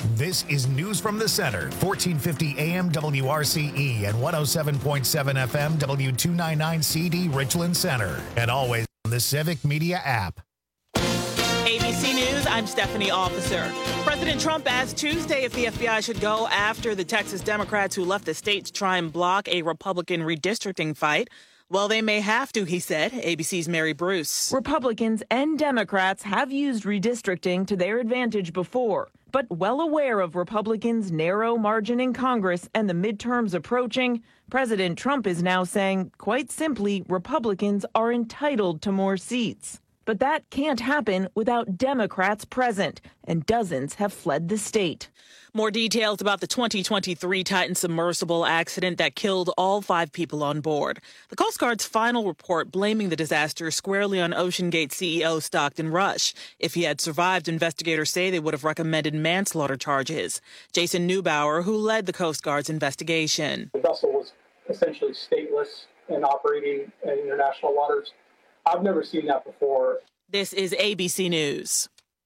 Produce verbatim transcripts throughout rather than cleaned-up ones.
This is News from the Center, fourteen fifty A M W R C E and one oh seven point seven F M W two ninety-nine C D Richland Center. And always on the Civic Media app. A B C News, I'm Stephanie Officer. President Trump asked Tuesday if the F B I should go after the Texas Democrats who left the state to try and block a Republican redistricting fight. Well, they may have to, he said. A B C's Mary Bruce. Republicans and Democrats have used redistricting to their advantage before, but well aware of Republicans' narrow margin in Congress and the midterms approaching, President Trump is now saying, quite simply, Republicans are entitled to more seats. But that can't happen without Democrats present, and dozens have fled the state. More details about the twenty twenty-three Titan submersible accident that killed all five people on board. The Coast Guard's final report blaming the disaster squarely on OceanGate C E O Stockton Rush. If he had survived, investigators say they would have recommended manslaughter charges. Jason Neubauer, who led the Coast Guard's investigation. The vessel was essentially stateless and operating in international waters. I've never seen that before. This is A B C News.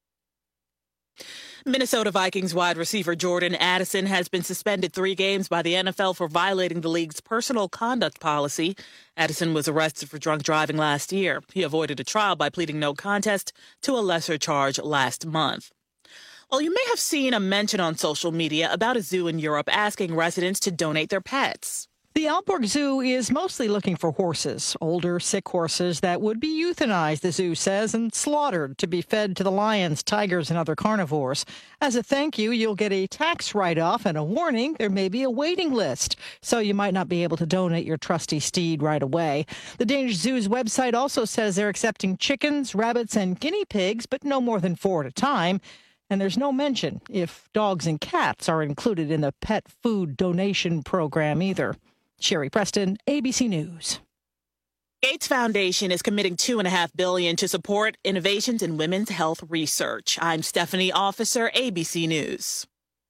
Minnesota Vikings wide receiver Jordan Addison has been suspended three games by the N F L for violating the league's personal conduct policy. Addison was arrested for drunk driving last year. He avoided a trial by pleading no contest to a lesser charge last month. Well, you may have seen a mention on social media about a zoo in Europe asking residents to donate their pets. The Alborg Zoo is mostly looking for horses, older, sick horses that would be euthanized, the zoo says, and slaughtered to be fed to the lions, tigers, and other carnivores. As a thank you, you'll get a tax write-off and a warning there may be a waiting list, so you might not be able to donate your trusty steed right away. The Danish Zoo's website also says they're accepting chickens, rabbits, and guinea pigs, but no more than four at a time. And there's no mention if dogs and cats are included in the pet food donation program either. Sherry Preston, A B C News. Gates Foundation is committing two and a half billion dollars to support innovations in women's health research. I'm Stephanie Officer, A B C News.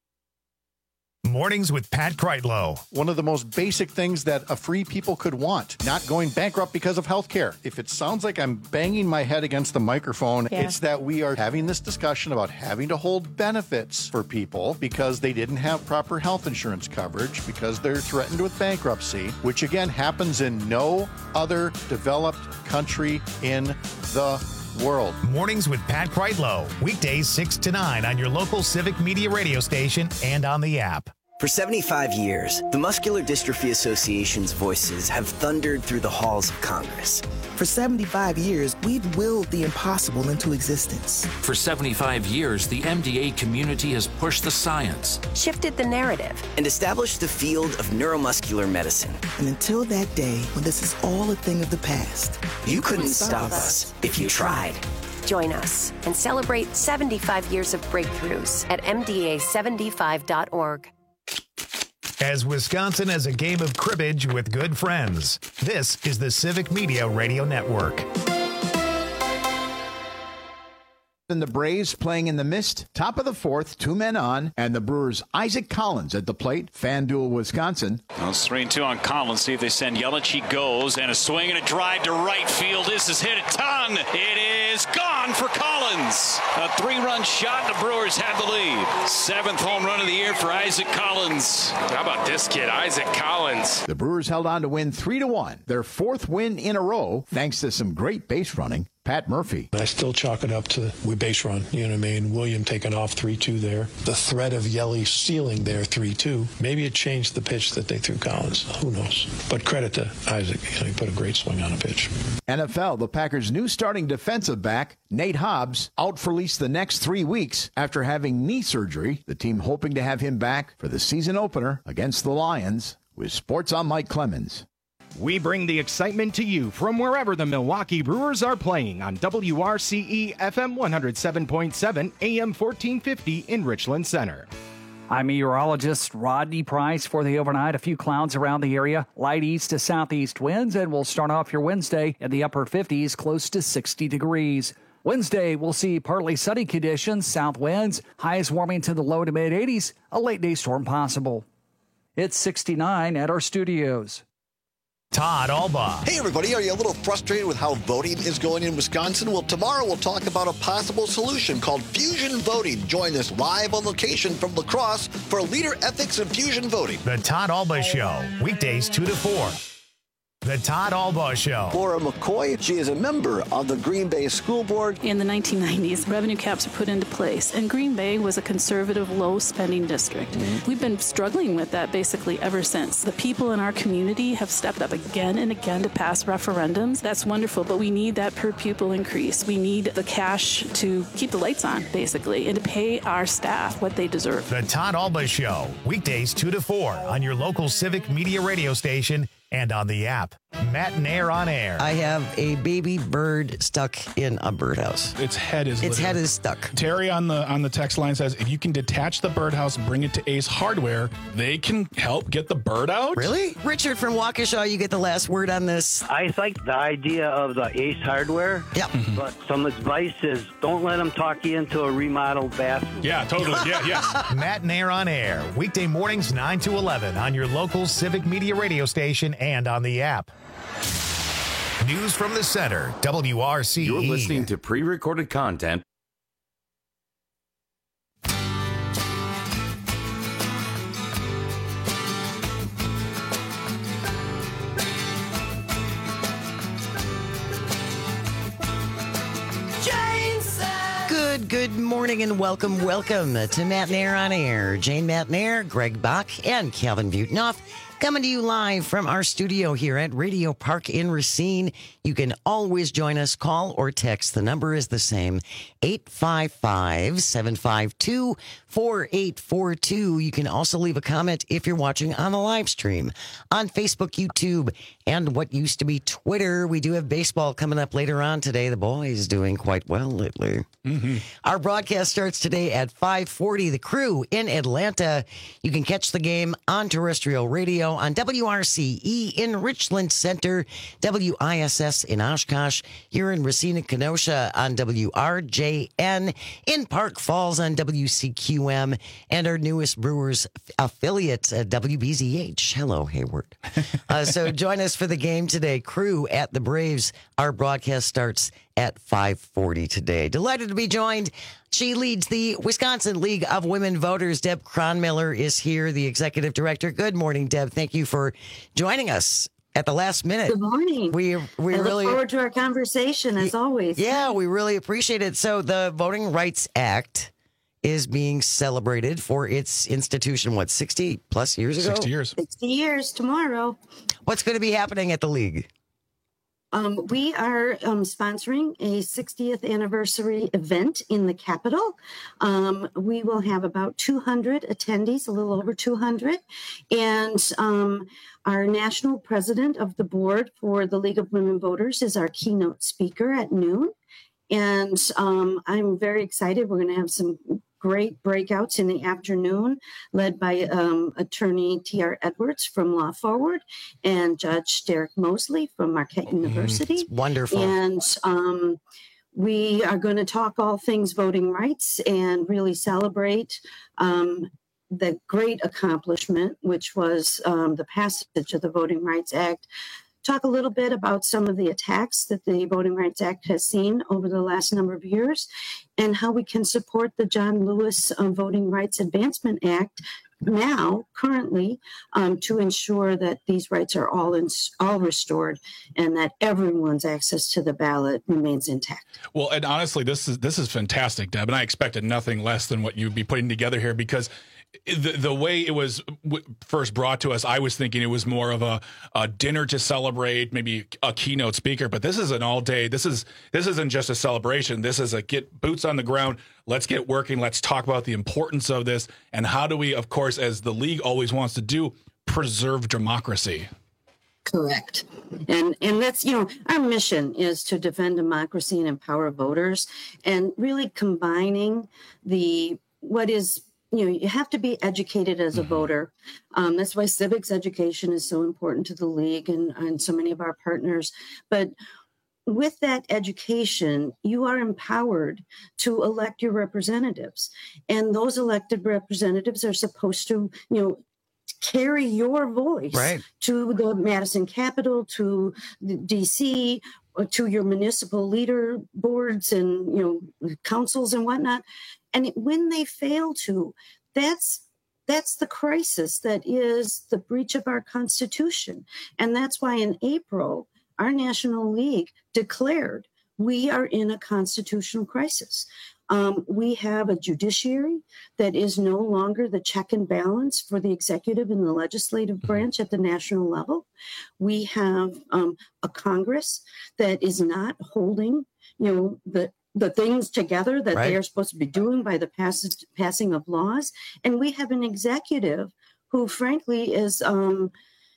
Mornings with Pat Kreitlow. One of the most basic things that a free people could want, not going bankrupt because of health care. If it sounds like I'm banging my head against the microphone, yeah. It's that we are having this discussion about having to hold benefits for people because they didn't have proper health insurance coverage, because they're threatened with bankruptcy, which again happens in no other developed country in the world. Mornings with Pat Kreitlow. Weekdays six to nine on your local Civic Media radio station and on the app. For seventy-five years, the Muscular Dystrophy Association's voices have thundered through the halls of Congress. For seventy-five years, we've willed the impossible into existence. For seventy-five years, the M D A community has pushed the science, shifted the narrative, and established the field of neuromuscular medicine. And until that day when this is all a thing of the past, you, you couldn't stop us if you tried. Join us and celebrate seventy-five years of breakthroughs at M D A seventy-five dot org. As Wisconsin as a game of cribbage with good friends. This is the Civic Media Radio Network. And the Braves playing in the mist, top of the fourth, two men on, and the Brewers' Isaac Collins at the plate, FanDuel, Wisconsin. Well, it's three and two on Collins. See if they send Yelich. He goes, and a swing and a drive to right field. This is hit a ton. It is gone for Collins. A three-run shot. The Brewers have the lead. Seventh home run of the year for Isaac Collins. How about this kid, Isaac Collins? The Brewers held on to win three to one, their fourth win in a row, thanks to some great base running. Pat Murphy. I still chalk it up to we base run. You know what I mean? William taking off three two there. The threat of Yelly stealing there three two. Maybe it changed the pitch that they threw Collins. Who knows? But credit to Isaac. You know, he put a great swing on a pitch. N F L, the Packers' new starting defensive back, Nate Hobbs, out for at least the next three weeks after having knee surgery. The team hoping to have him back for the season opener against the Lions. With Sports on Mike Clemens. We bring the excitement to you from wherever the Milwaukee Brewers are playing on W R C E F M one oh seven point seven, A M fourteen fifty in Richland Center. I'm meteorologist Rodney Price for the overnight. A few clouds around the area, light east to southeast winds, and we'll start off your Wednesday in the upper fifties, close to sixty degrees. Wednesday, we'll see partly sunny conditions, south winds, highs warming to the low to mid eighties, a late day storm possible. It's sixty-nine at our studios. Todd Alba. Hey, everybody. Are you a little frustrated with how voting is going in Wisconsin? Well, tomorrow we'll talk about a possible solution called fusion voting. Join us live on location from La Crosse for Leader Ethics and Fusion Voting. The Todd Alba Show, weekdays two to four. The Todd Alba Show. Laura McCoy, she is a member of the Green Bay School Board. In the nineteen nineties, revenue caps were put into place, and Green Bay was a conservative, low-spending district. Mm-hmm. We've been struggling with that basically ever since. The people in our community have stepped up again and again to pass referendums. That's wonderful, but we need that per-pupil increase. We need the cash to keep the lights on, basically, and to pay our staff what they deserve. The Todd Alba Show, weekdays two to four on your local Civic Media radio station and on the app. Matt Nair on air. I have a baby bird stuck in a birdhouse. Its head is its literally. head is stuck. Terry on the on the text line says if you can detach the birdhouse, bring it to Ace Hardware, they can help get the bird out. Really? Richard from Waukesha, you get the last word on this. I like the idea of the Ace Hardware. Yep. Mm-hmm. But some advice is don't let them talk you into a remodeled bathroom. Yeah, totally. Yeah, yes. Matt Nair on air, weekday mornings nine to eleven on your local Civic Media radio station and on the app. News from the center, W R C E. You're listening to pre-recorded content. Good, good morning and welcome, welcome to Matt Nair on air. Jane Matt Nair, Greg Bach, and Calvin Butenoff. Coming to you live from our studio here at Radio Park in Racine. You can always join us, call or text. The number is the same, eight five five, seven five two, four eight four two. You can also leave a comment if you're watching on the live stream on Facebook, YouTube, and what used to be Twitter. We do have baseball coming up later on today. The boys doing quite well lately. Mm-hmm. Our broadcast starts today at five forty. The Crew in Atlanta. You can catch the game on terrestrial radio on W R C E in Richland Center, W I S S in Oshkosh, here in Racine and Kenosha on W R J N, in Park Falls on W C Q M, and our newest Brewers affiliate, uh, W B Z H. Hello, Hayward. Uh, so join us for the game today. Crew at the Braves. Our broadcast starts at five forty today. Delighted to be joined. She leads the Wisconsin League of Women Voters. Deb Kronmiller is here, the executive director. Good morning, Deb. Thank you for joining us at the last minute. Good morning. We we I look really forward to our conversation as always. Yeah, we really appreciate it. So the Voting Rights Act is being celebrated for its institution, what, sixty plus years ago? sixty years. sixty years tomorrow. What's going to be happening at the league? Um, we are um, sponsoring a sixtieth anniversary event in the Capitol. Um, we will have about two hundred attendees, a little over two hundred. And um, our national president of the board for the League of Women Voters is our keynote speaker at noon. And um, I'm very excited. We're going to have some great breakouts in the afternoon, led by um, attorney T R Edwards from Law Forward and Judge Derek Mosley from Marquette University. It's wonderful. And um, we are going to talk all things voting rights and really celebrate um, the great accomplishment, which was um, the passage of the Voting Rights Act. Talk a little bit about some of the attacks that the Voting Rights Act has seen over the last number of years and how we can support the John Lewis uh, Voting Rights Advancement Act now, currently, um, to ensure that these rights are all in, all restored and that everyone's access to the ballot remains intact. Well, and honestly, this is this is fantastic, Deb, and I expected nothing less than what you'd be putting together here because The the way it was w- first brought to us, I was thinking it was more of a, a dinner to celebrate, maybe a keynote speaker. But this is an all day. This is this isn't just a celebration. This is a get boots on the ground. Let's get working. Let's talk about the importance of this and how do we, of course, as the league always wants to do, preserve democracy. Correct. And and that's, you know, our mission is to defend democracy and empower voters and really combining the what is. You know, you have to be educated as a mm-hmm. voter. Um, that's why civics education is so important to the league and, and so many of our partners. But with that education, you are empowered to elect your representatives. And those elected representatives are supposed to, you know, carry your voice right. to the Madison Capitol, to the D C, or to your municipal leader boards and, you know, councils and whatnot. And it, when they fail to, that's That's the crisis that is the breach of our Constitution. And that's why in April, our National League declared we are in a constitutional crisis. Um, we have a judiciary that is no longer the check and balance for the executive and the legislative branch at the national level. We have um, a Congress that is not holding, you know, the the things together that right. they are supposed to be doing by the passage, passing of laws. And we have an executive who, frankly, is um,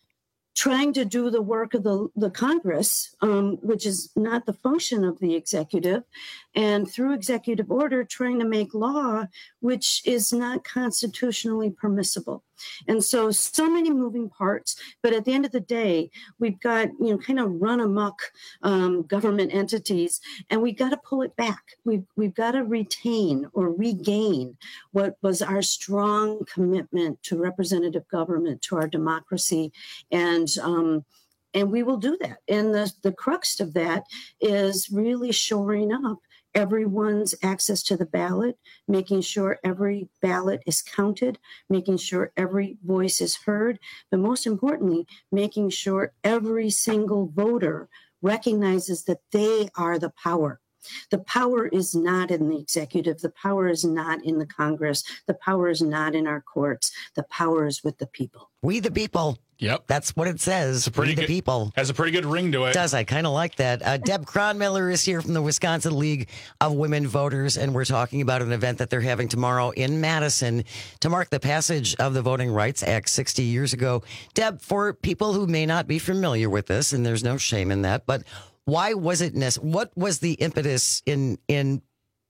trying to do the work of the, the Congress, um, which is not the function of the executive, and through executive order, trying to make law, which is not constitutionally permissible. And so, so many moving parts. But at the end of the day, we've got, you know, kind of run amok um, government entities, and we've got to pull it back. We've, we've got to retain or regain what was our strong commitment to representative government, to our democracy. And um, and we will do that. And the, the crux of that is really shoring up everyone's access to the ballot, making sure every ballot is counted, making sure every voice is heard, but most importantly, making sure every single voter recognizes that they are the power. The power is not in the executive. The power is not in the Congress. The power is not in our courts. The power is with the people. We the people. Yep. That's what it says. It's a pretty we good, the people. Has a pretty good ring to it. It does. I kind of like that. Uh, Deb Cronmiller is here from the Wisconsin League of Women Voters, and we're talking about an event that they're having tomorrow in Madison to mark the passage of the Voting Rights Act sixty years ago. Deb, for people who may not be familiar with this, and there's no shame in that, but why was it necessary? What was the impetus in in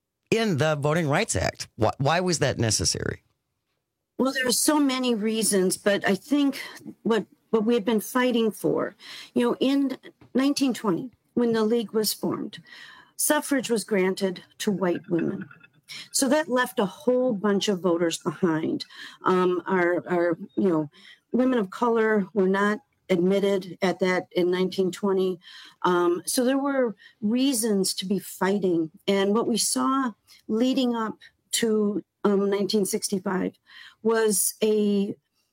in the Voting Rights Act? Why, why was that necessary? Well, there are so many reasons, but I think what what we had been fighting for, you know, in nineteen twenty, when the League was formed, suffrage was granted to white women. So that left a whole bunch of voters behind. Um, our, our, you know, women of color were not admitted at that in nineteen twenty. Um, so there were reasons to be fighting. And what we saw leading up to um, nineteen sixty-five was a,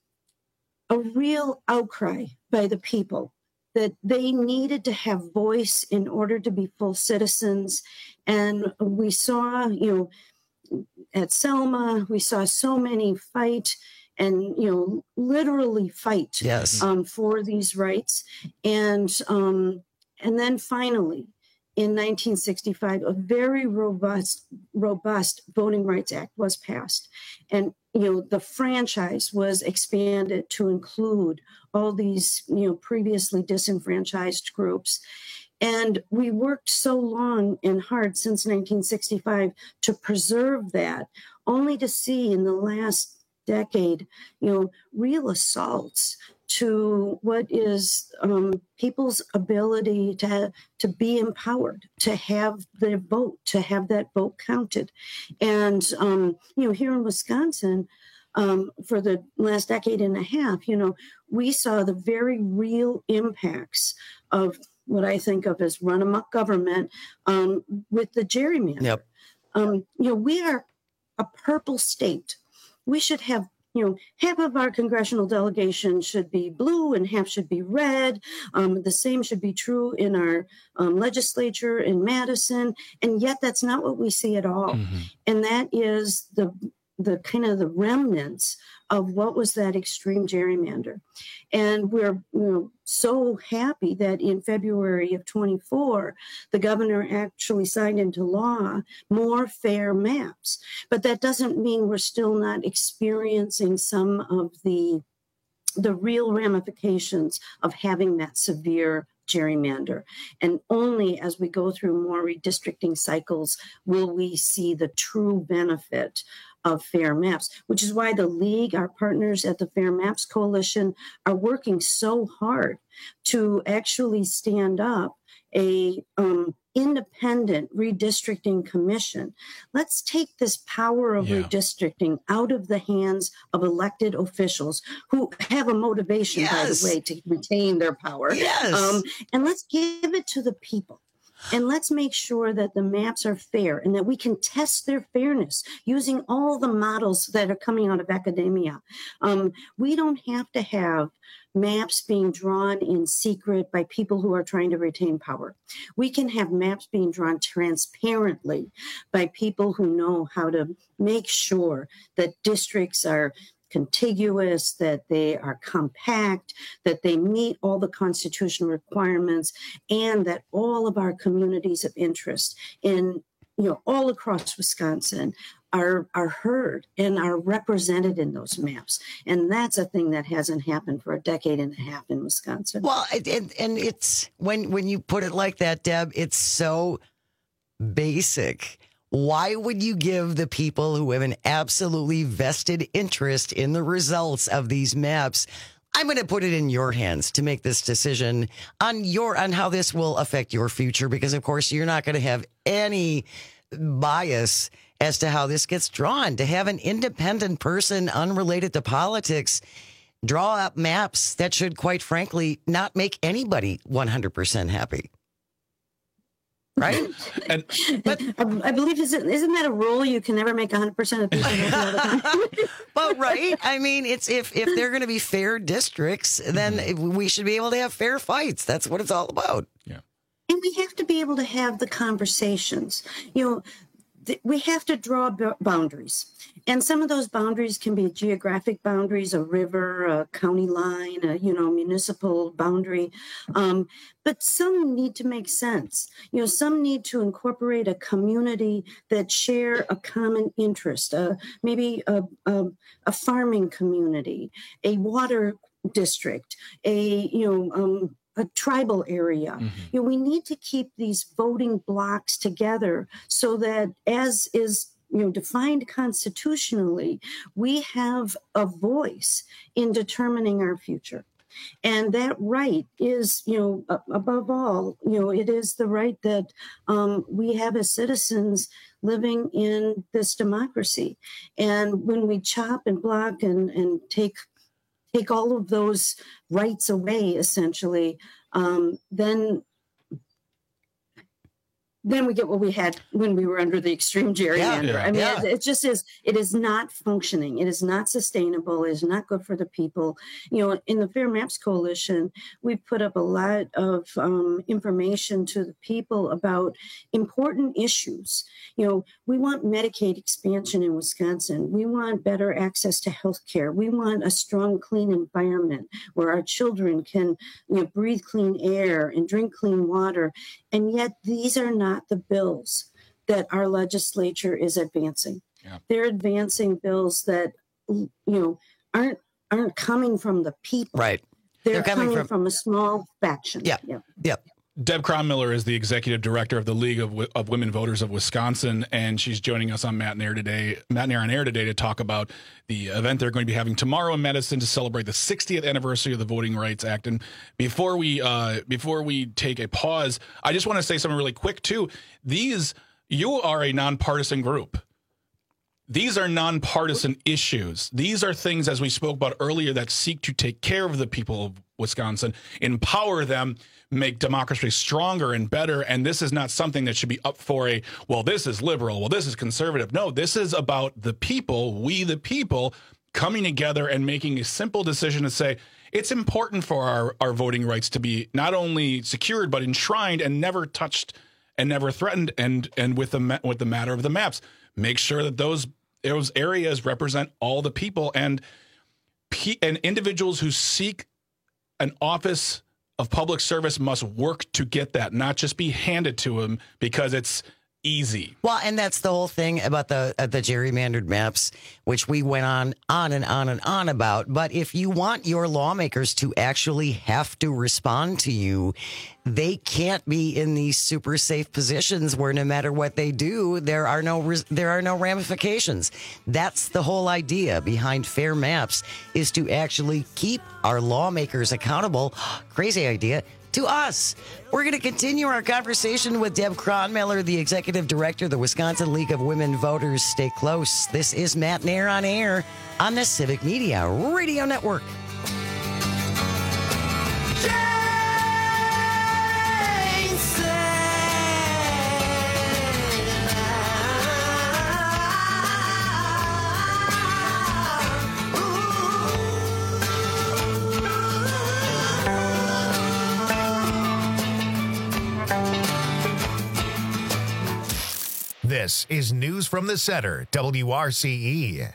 a real outcry by the people that they needed to have voice in order to be full citizens. And we saw, you know, at Selma, we saw so many fight and, you know, literally fight yes. um, for these rights. And um, and then finally, in nineteen sixty-five, a very robust, robust Voting Rights Act was passed. And, you know, the franchise was expanded to include all these, you know, previously disenfranchised groups. And we worked so long and hard since nineteen sixty-five to preserve that, only to see in the last decade, you know, real assaults to what is um, people's ability to to be empowered, to have their vote, to have that vote counted. And, um, you know, here in Wisconsin, um, for the last decade and a half, you know, we saw the very real impacts of what I think of as run amok government um, with the gerrymander. Yep. Um, you know, we are a purple state. We should have, you know, half of our congressional delegation should be blue and half should be red. Um, the same should be true in our um, legislature in Madison. And yet that's not what we see at all. Mm-hmm. And that is the the kind of the remnants of what was that extreme gerrymander. And we're, you know, so happy that in February of twenty-four, the governor actually signed into law more fair maps. But that doesn't mean we're still not experiencing some of the, the real ramifications of having that severe gerrymander. And only as we go through more redistricting cycles will we see the true benefit of Fair Maps, which is why the League, our partners at the Fair Maps Coalition, are working so hard to actually stand up a um, independent redistricting commission. Let's take this power of yeah. redistricting out of the hands of elected officials who have a motivation, yes. by the way, to retain their power. Yes. Um, and let's give it to the people. And let's make sure that the maps are fair and that we can test their fairness using all the models that are coming out of academia. Um, we don't have to have maps being drawn in secret by people who are trying to retain power. We can have maps being drawn transparently by people who know how to make sure that districts are contiguous, that they are compact, that they meet all the constitutional requirements, and that all of our communities of interest in, you know, all across Wisconsin are are heard and are represented in those maps. And that's a thing that hasn't happened for a decade and a half in Wisconsin. Well, and, and it's when when you put it like that, Deb, it's so basic. Why would you give the people who have an absolutely vested interest in the results of these maps? I'm going to put it in your hands to make this decision on your on how this will affect your future, because, of course, you're not going to have any bias as to how this gets drawn. To have an independent person unrelated to politics draw up maps that should, quite frankly, not make anybody one hundred percent happy. Right? And, but I believe, isn't, isn't that a rule? You can never make one hundred percent of people happy all the time. But right? I mean, it's if, if they're going to be fair districts, then mm-hmm. we should be able to have fair fights. That's what it's all about. Yeah. And we have to be able to have the conversations. You know, th- we have to draw b- boundaries. And some of those boundaries can be geographic boundaries, a river, a county line, a, you know, municipal boundary. Um, but some need to make sense. You know, some need to incorporate a community that share a common interest, uh, maybe a, a, a farming community, a water district, a, you know, um, a tribal area. Mm-hmm. You know, we need to keep these voting blocks together so that, as is you know, defined constitutionally, we have a voice in determining our future. And that right is, you know, uh, above all, you know, it is the right that um, we have as citizens living in this democracy. And when we chop and block and, and take take all of those rights away, essentially, um, then then we get what we had when we were under the extreme gerrymander. Yeah, yeah, I mean, yeah. it, it just is, it is not functioning. It is not sustainable. It is not good for the people. You know, in the Fair Maps Coalition, we've put up a lot of um, information to the people about important issues. You know, we want Medicaid expansion in Wisconsin. We want better access to health care. We want a strong, clean environment where our children can, you know, breathe clean air and drink clean water. And yet these are not the bills that our legislature is advancing. Yeah. They're advancing bills that, you know, aren't aren't coming from the people. Right. They're, They're coming, coming from... from a small faction. Yeah. Yeah. Yep. Deb Cronmiller is the executive director of the League of, of Women Voters of Wisconsin, and she's joining us on Matt and Air today, Matt and Air on Air today to talk about the event they're going to be having tomorrow in Madison to celebrate the sixtieth anniversary of the Voting Rights Act. And before we uh, before we take a pause, I just want to say something really quick too. These you are a nonpartisan group. These are nonpartisan issues. These are things, as we spoke about earlier, that seek to take care of the people of Wisconsin, empower them, make democracy stronger and better. And this is not something that should be up for a, well, this is liberal, well, this is conservative. No, this is about the people, we the people, coming together and making a simple decision to say, it's important for our, our voting rights to be not only secured, but enshrined and never touched and never threatened. And and with the with the matter of the maps, make sure that those those areas represent all the people, and and individuals who seek an office of public service must work to get that, not just be handed to them because it's easy. Well, and that's the whole thing about the uh, the gerrymandered maps, which we went on, on and on and on about. But if you want your lawmakers to actually have to respond to you, they can't be in these super safe positions where no matter what they do, there are no res- there are no ramifications. That's the whole idea behind fair maps, is to actually keep our lawmakers accountable. Crazy idea. To us. We're going to continue our conversation with Deb Cronmiller, the executive director of the Wisconsin League of Women Voters. Stay close. This is Matt Nair on air on the Civic Media Radio Network. This is News from the Center, W R C E.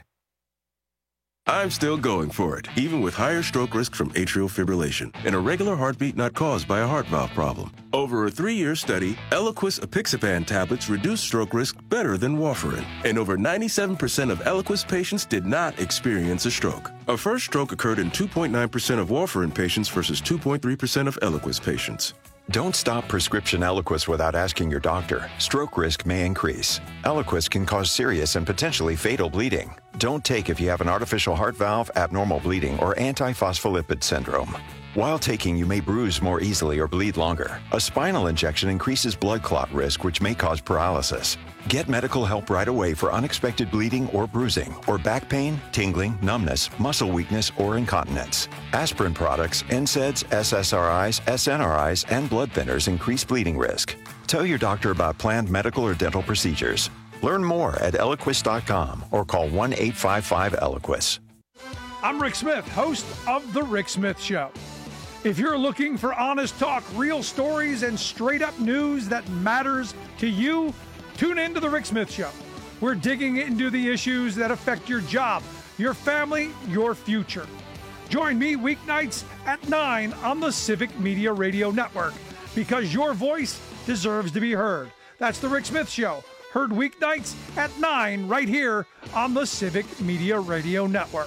I'm still going for it, even with higher stroke risk from atrial fibrillation, an irregular heartbeat not caused by a heart valve problem. Over a three-year study, Eliquis apixaban tablets reduced stroke risk better than warfarin, and over ninety-seven percent of Eliquis patients did not experience a stroke. A first stroke occurred in two point nine percent of warfarin patients versus two point three percent of Eliquis patients. Don't stop prescription Eliquis without asking your doctor. Stroke risk may increase. Eliquis can cause serious and potentially fatal bleeding. Don't take if you have an artificial heart valve, abnormal bleeding, or antiphospholipid syndrome. While taking, you may bruise more easily or bleed longer. A spinal injection increases blood clot risk, which may cause paralysis. Get medical help right away for unexpected bleeding or bruising, or back pain, tingling, numbness, muscle weakness, or incontinence. Aspirin products, N SAIDs, S S R Is, S N R Is, and blood thinners increase bleeding risk. Tell your doctor about planned medical or dental procedures. Learn more at Eliquis dot com or call one eight five five Eliquis. I'm Rick Smith, host of The Rick Smith Show. If you're looking for honest talk, real stories, and straight-up news that matters to you, tune in to The Rick Smith Show. We're digging into the issues that affect your job, your family, your future. Join me weeknights at nine on the Civic Media Radio Network, because your voice deserves to be heard. That's The Rick Smith Show, heard weeknights at nine right here on the Civic Media Radio Network.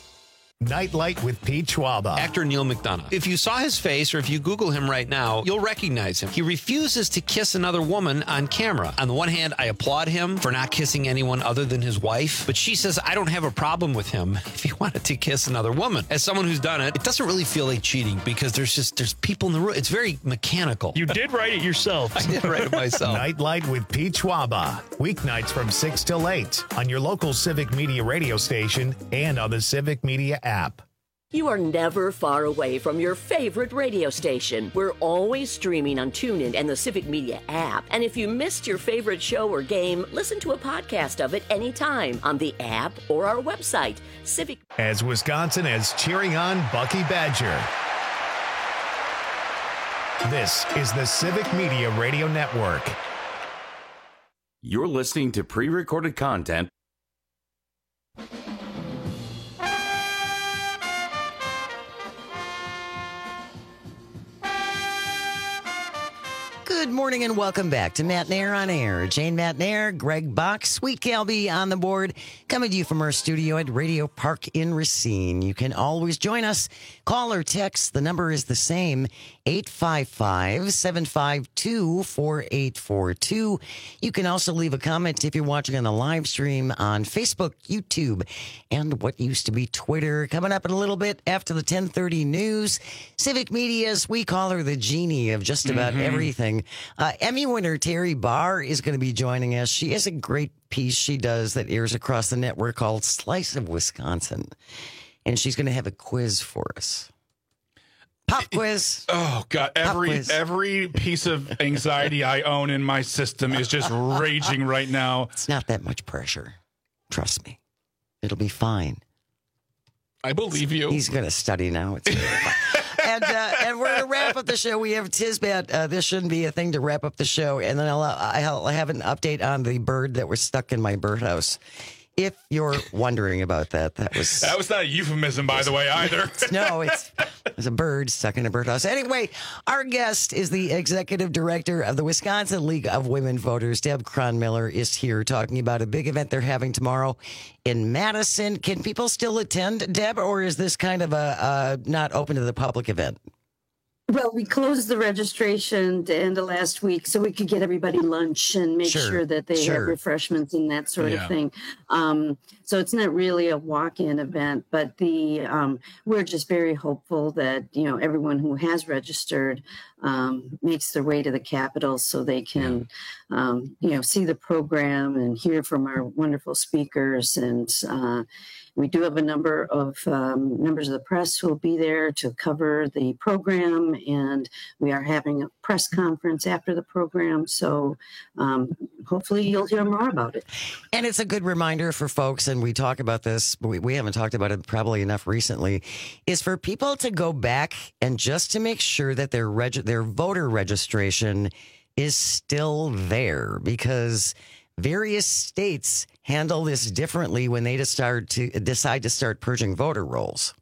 Nightlight with Pete Schwaba. Actor Neil McDonough. If you saw his face, or if you Google him right now, you'll recognize him. He refuses to kiss another woman on camera. On the one hand, I applaud him for not kissing anyone other than his wife, but she says I don't have a problem with him if he wanted to kiss another woman. As someone who's done it, it doesn't really feel like cheating because there's just there's people in the room. It's very mechanical. You did write it yourself. I did write it myself. Nightlight with Pete Schwaba. Weeknights from six till eight on your local Civic Media radio station and on the Civic Media app. You are never far away from your favorite radio station. We're always streaming on TuneIn and the Civic Media app. And if you missed your favorite show or game, listen to a podcast of it anytime on the app or our website, Civic. As Wisconsin is cheering on Bucky Badger. This is the Civic Media Radio Network. You're listening to pre-recorded content. Good morning and welcome back to Matt Nair on Air. Jane Matt Nair, Greg Bach, Sweet Calby on the board, coming to you from our studio at Radio Park in Racine. You can always join us. Call or text. The number is the same, eight five five, seven five two, four eight four two. You can also leave a comment if you're watching on the live stream on Facebook, YouTube, and what used to be Twitter. Coming up in a little bit after the ten thirty news, Civic Media's, we call her the genie of just about mm-hmm. everything. Uh, Emmy winner Terry Barr is going to be joining us. She has a great piece she does that airs across the network called Slice of Wisconsin. And she's going to have a quiz for us. Pop quiz. Oh, God. Every every piece of anxiety I own in my system is just raging right now. It's not that much pressure. Trust me. It'll be fine. I believe you. He's going to study now. It's really fine. And, uh, and we're going to wrap up the show. We have Tisbat. Uh, this shouldn't be a thing to wrap up the show. And then I'll, I'll have an update on the bird that was stuck in my birdhouse. If you're wondering about that, that was that was not a euphemism, by the way, either. No, it's it's a bird stuck in a birdhouse. Anyway, our guest is the executive director of the Wisconsin League of Women Voters. Deb Cronmiller is here talking about a big event they're having tomorrow in Madison. Can people still attend, Deb, or is this kind of a, a not open to the public event? Well, we closed the registration at the end of last week so we could get everybody lunch and make Sure, sure that they sure. have refreshments and that sort Yeah. of thing. Um, so it's not really a walk-in event, but the um, we're just very hopeful that, you know, everyone who has registered um, makes their way to the Capitol so they can, um, you know, see the program and hear from our wonderful speakers. And uh, we do have a number of um, members of the press who will be there to cover the program, and we are having a press conference after the program. So um, hopefully you'll hear more about it. And it's a good reminder for folks, and we talk about this, but we, we haven't talked about it probably enough recently, is for people to go back and just to make sure that their reg- their voter registration is still there, because various states handle this differently when they just start to decide to start purging voter rolls.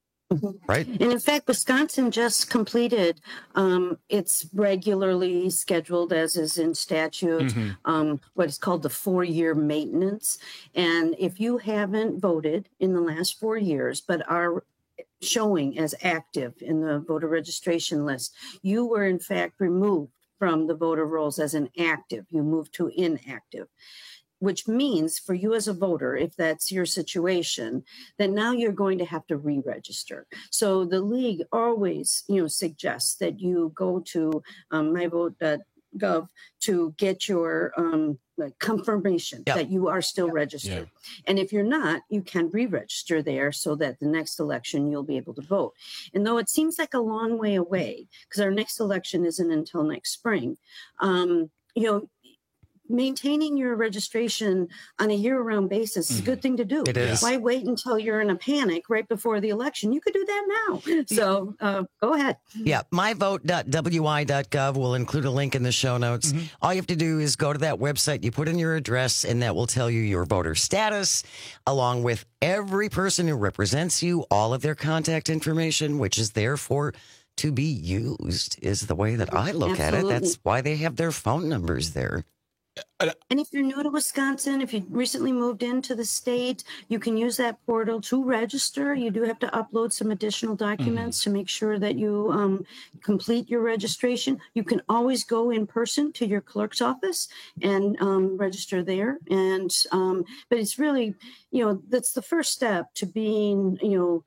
Right. And in fact, Wisconsin just completed um, its regularly scheduled, as is in statute, Mhm. um, what is called the four-year maintenance. And if you haven't voted in the last four years, but are showing as active in the voter registration list, you were in fact removed from the voter rolls as an active. You moved to inactive, which means for you as a voter, if that's your situation, then now you're going to have to re-register. So the league always, you know, suggests that you go to um, my vote dot gov to get your um, like confirmation Yep. that you are still registered. And if you're not, you can re-register there so that the next election you'll be able to vote. And though it seems like a long way away, because our next election isn't until next spring, um, you know, maintaining your registration on a year-round basis is a good thing to do. It is. Why wait until you're in a panic right before the election? You could do that now. So uh, go ahead. Yeah, my vote dot w i dot gov will include a link in the show notes. All you have to do is go to that website, you put in your address, and that will tell you your voter status, along with every person who represents you, all of their contact information, which is there for to be used, is the way that I look at it. Absolutely. That's why they have their phone numbers there. And if you're new to Wisconsin, if you recently moved into the state, you can use that portal to register. You do have to upload some additional documents to make sure that you um, complete your registration. You can always go in person to your clerk's office and um, register there. And um, but it's really, you know, that's the first step to being, you know,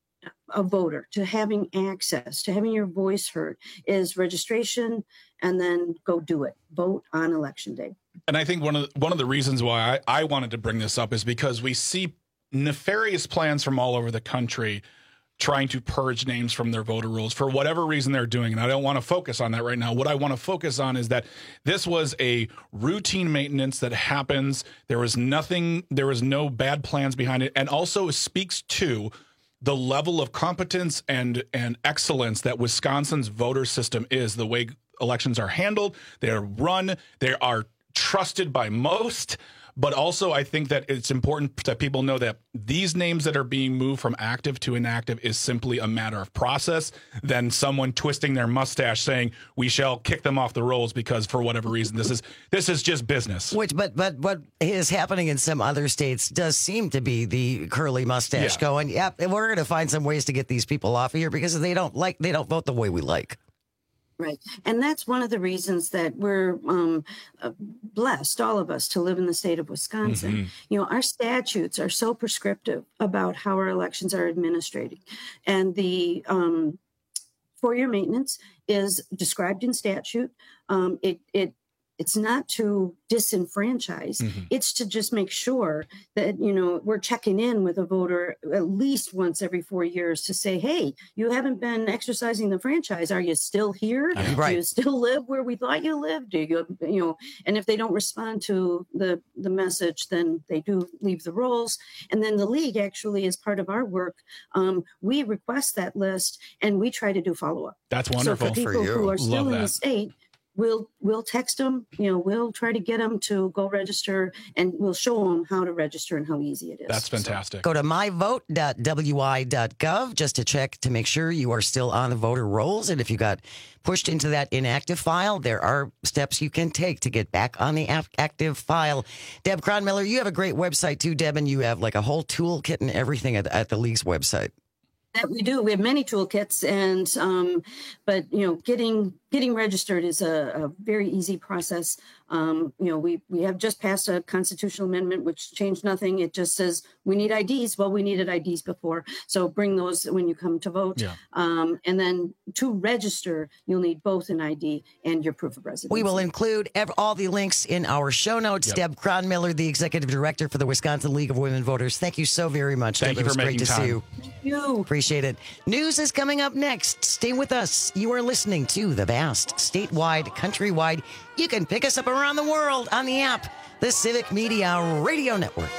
a voter, to having access, to having your voice heard, is registration, and then go do it. Vote on election day. And I think one of the, one of the reasons why I, I wanted to bring this up is because we see nefarious plans from all over the country trying to purge names from their voter rolls for whatever reason they're doing. And I don't want to focus on that right now. What I want to focus on is that this was a routine maintenance that happens. There was nothing, there was no bad plans behind it. And also speaks to the level of competence and, and excellence that Wisconsin's voter system is, the way elections are handled, they're run, they are trusted by most. But also, I think that it's important that people know that these names that are being moved from active to inactive is simply a matter of process than someone twisting their mustache saying we shall kick them off the rolls because for whatever reason this is this is just business. Which, but but what is happening in some other states does seem to be the curly mustache Yeah. going, yep, and we're going to find some ways to get these people off of here because they don't like they don't vote the way we like. Right. And that's one of the reasons that we're um, uh, blessed, all of us, to live in the state of Wisconsin. Mhm. You know, our statutes are so prescriptive about how our elections are administered. And the um, four-year maintenance is described in statute. Um, it, it It's not to disenfranchise. Mhm. It's to just make sure that, you know, we're checking in with a voter at least once every four years to say, hey, you haven't been exercising the franchise. Are you still here? Uh, right. Do you still live where we thought you lived? Do you, you know, and if they don't respond to the, the message, then they do leave the rolls. And then the league actually, as part of our work, um, we request that list and we try to do follow-up. That's So wonderful. for people For you. who are still Love in that. the state, we'll we'll text them, you know, we'll try to get them to go register, and we'll show them how to register and how easy it is. That's fantastic. Go to my vote dot w i dot gov just to check to make sure you are still on the voter rolls. And if you got pushed into that inactive file, there are steps you can take to get back on the active file. Deb Cronmiller, you have a great website too, Deb, and you have like a whole toolkit and everything at, at the league's website. That we do. We have many toolkits, and um, but you know, getting getting registered is a, a very easy process. Um, you know, we we have just passed a constitutional amendment which changed nothing. It just says we need I Ds. Well, we needed I Ds before, so bring those when you come to vote. Yeah. Um, and then to register, you'll need both an I D and your proof of residency. We will include ev- all the links in our show notes. Yep. Deb Cronmiller, the executive director for the Wisconsin League of Women Voters. Thank you so very much. Thank Deb. you for It was great making to time. see you. Thank you. Appreciate it. News is coming up next. Stay with us. You are listening to the vast, statewide, countrywide. You can pick us up around the world on the app, the Civic Media Radio Network.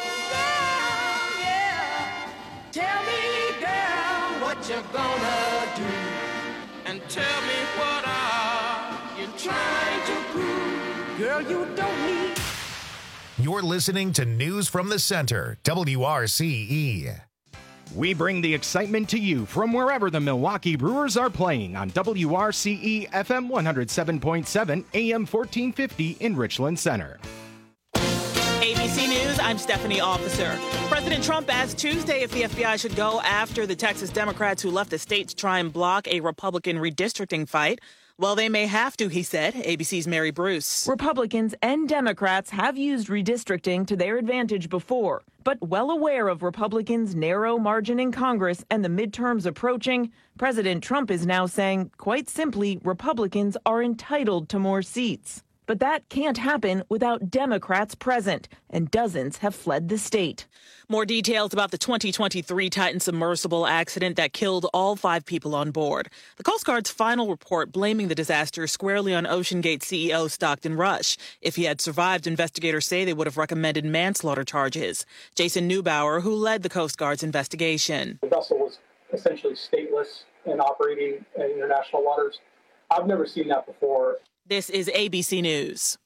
Tell me, girl, what you're gonna do, and tell me what are you trying to prove. Girl, you don't need. You're listening to News from the Center, W R C E. We bring the excitement to you from wherever the Milwaukee Brewers are playing on W R C E F M one oh seven point seven, A M fourteen fifty in Richland Center. A B C News, I'm Stephanie Officer. President Trump asked Tuesday if the F B I should go after the Texas Democrats who left the state to try and block a Republican redistricting fight. Well, they may have to, he said. A B C's Mary Bruce. Republicans and Democrats have used redistricting to their advantage before, but well aware of Republicans' narrow margin in Congress and the midterms approaching, President Trump is now saying, quite simply, Republicans are entitled to more seats. But that can't happen without Democrats present, and dozens have fled the state. More details about the twenty twenty-three Titan submersible accident that killed all five people on board. The Coast Guard's final report blaming the disaster squarely on OceanGate C E O Stockton Rush. If he had survived, investigators say they would have recommended manslaughter charges. Jason Neubauer, who led the Coast Guard's investigation. The vessel was essentially stateless and operating in international waters. I've never seen that before. This is A B C News.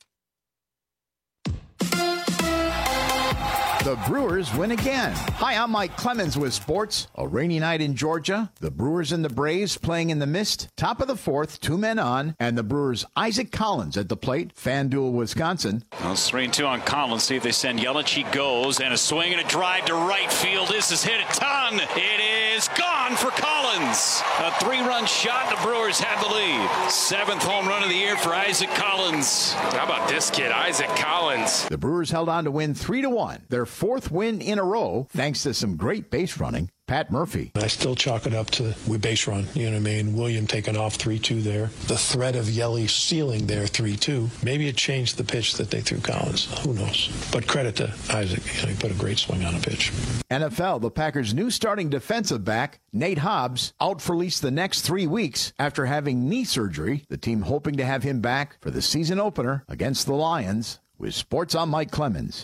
The Brewers win again. Hi, I'm Mike Clemens with sports. A rainy night in Georgia. The Brewers and the Braves playing in the mist. Top of the fourth, two men on. And the Brewers' Isaac Collins at the plate. FanDuel, Wisconsin. Well, it's three and two on Collins. See if they send Yelich. He goes, and a swing and a drive to right field. This is hit a ton. It is gone for Collins. A three-run shot. The Brewers have the lead. Seventh home run of the year for Isaac Collins. How about this kid, Isaac Collins? The Brewers held on to win three to one. Their fourth win in a row, thanks to some great base running. Pat Murphy. I still chalk it up to we base run. You know what I mean? William taking off three two there. The threat of Yelly sealing there three two. Maybe it changed the pitch that they threw Collins. Who knows? But credit to Isaac. You know, he put a great swing on a pitch. N F L, the Packers' new starting defensive back, Nate Hobbs, out for at least the next three weeks after having knee surgery. The team hoping to have him back for the season opener against the Lions. With sports, I'm Mike Clemens.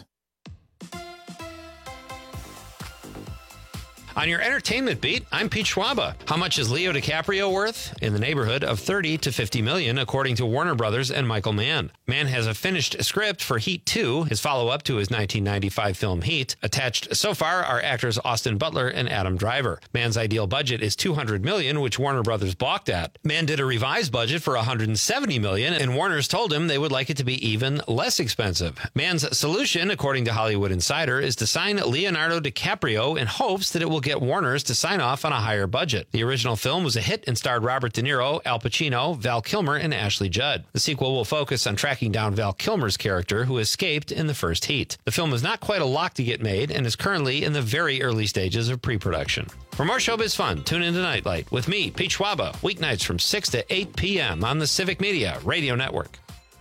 On your entertainment beat, I'm Pete Schwaba. How much is Leo DiCaprio worth? In the neighborhood of thirty to fifty million, according to Warner Brothers and Michael Mann. Mann has a finished script for Heat two, his follow-up to his nineteen ninety-five film Heat. Attached so far are actors Austin Butler and Adam Driver. Mann's ideal budget is two hundred million, which Warner Brothers balked at. Mann did a revised budget for one hundred seventy million, and Warner's told him they would like it to be even less expensive. Mann's solution, according to Hollywood Insider, is to sign Leonardo DiCaprio in hopes that it will get Warner's to sign off on a higher budget. The original film was a hit and starred Robert De Niro, Al Pacino, Val Kilmer, and Ashley Judd. The sequel will focus on tracking down Val Kilmer's character, who escaped in the first Heat. The film is not quite a lock to get made and is currently in the very early stages of pre-production. For more showbiz fun, tune into Nightlight with me, Pete Schwaba, weeknights from six to eight p.m. on the Civic Media Radio Network.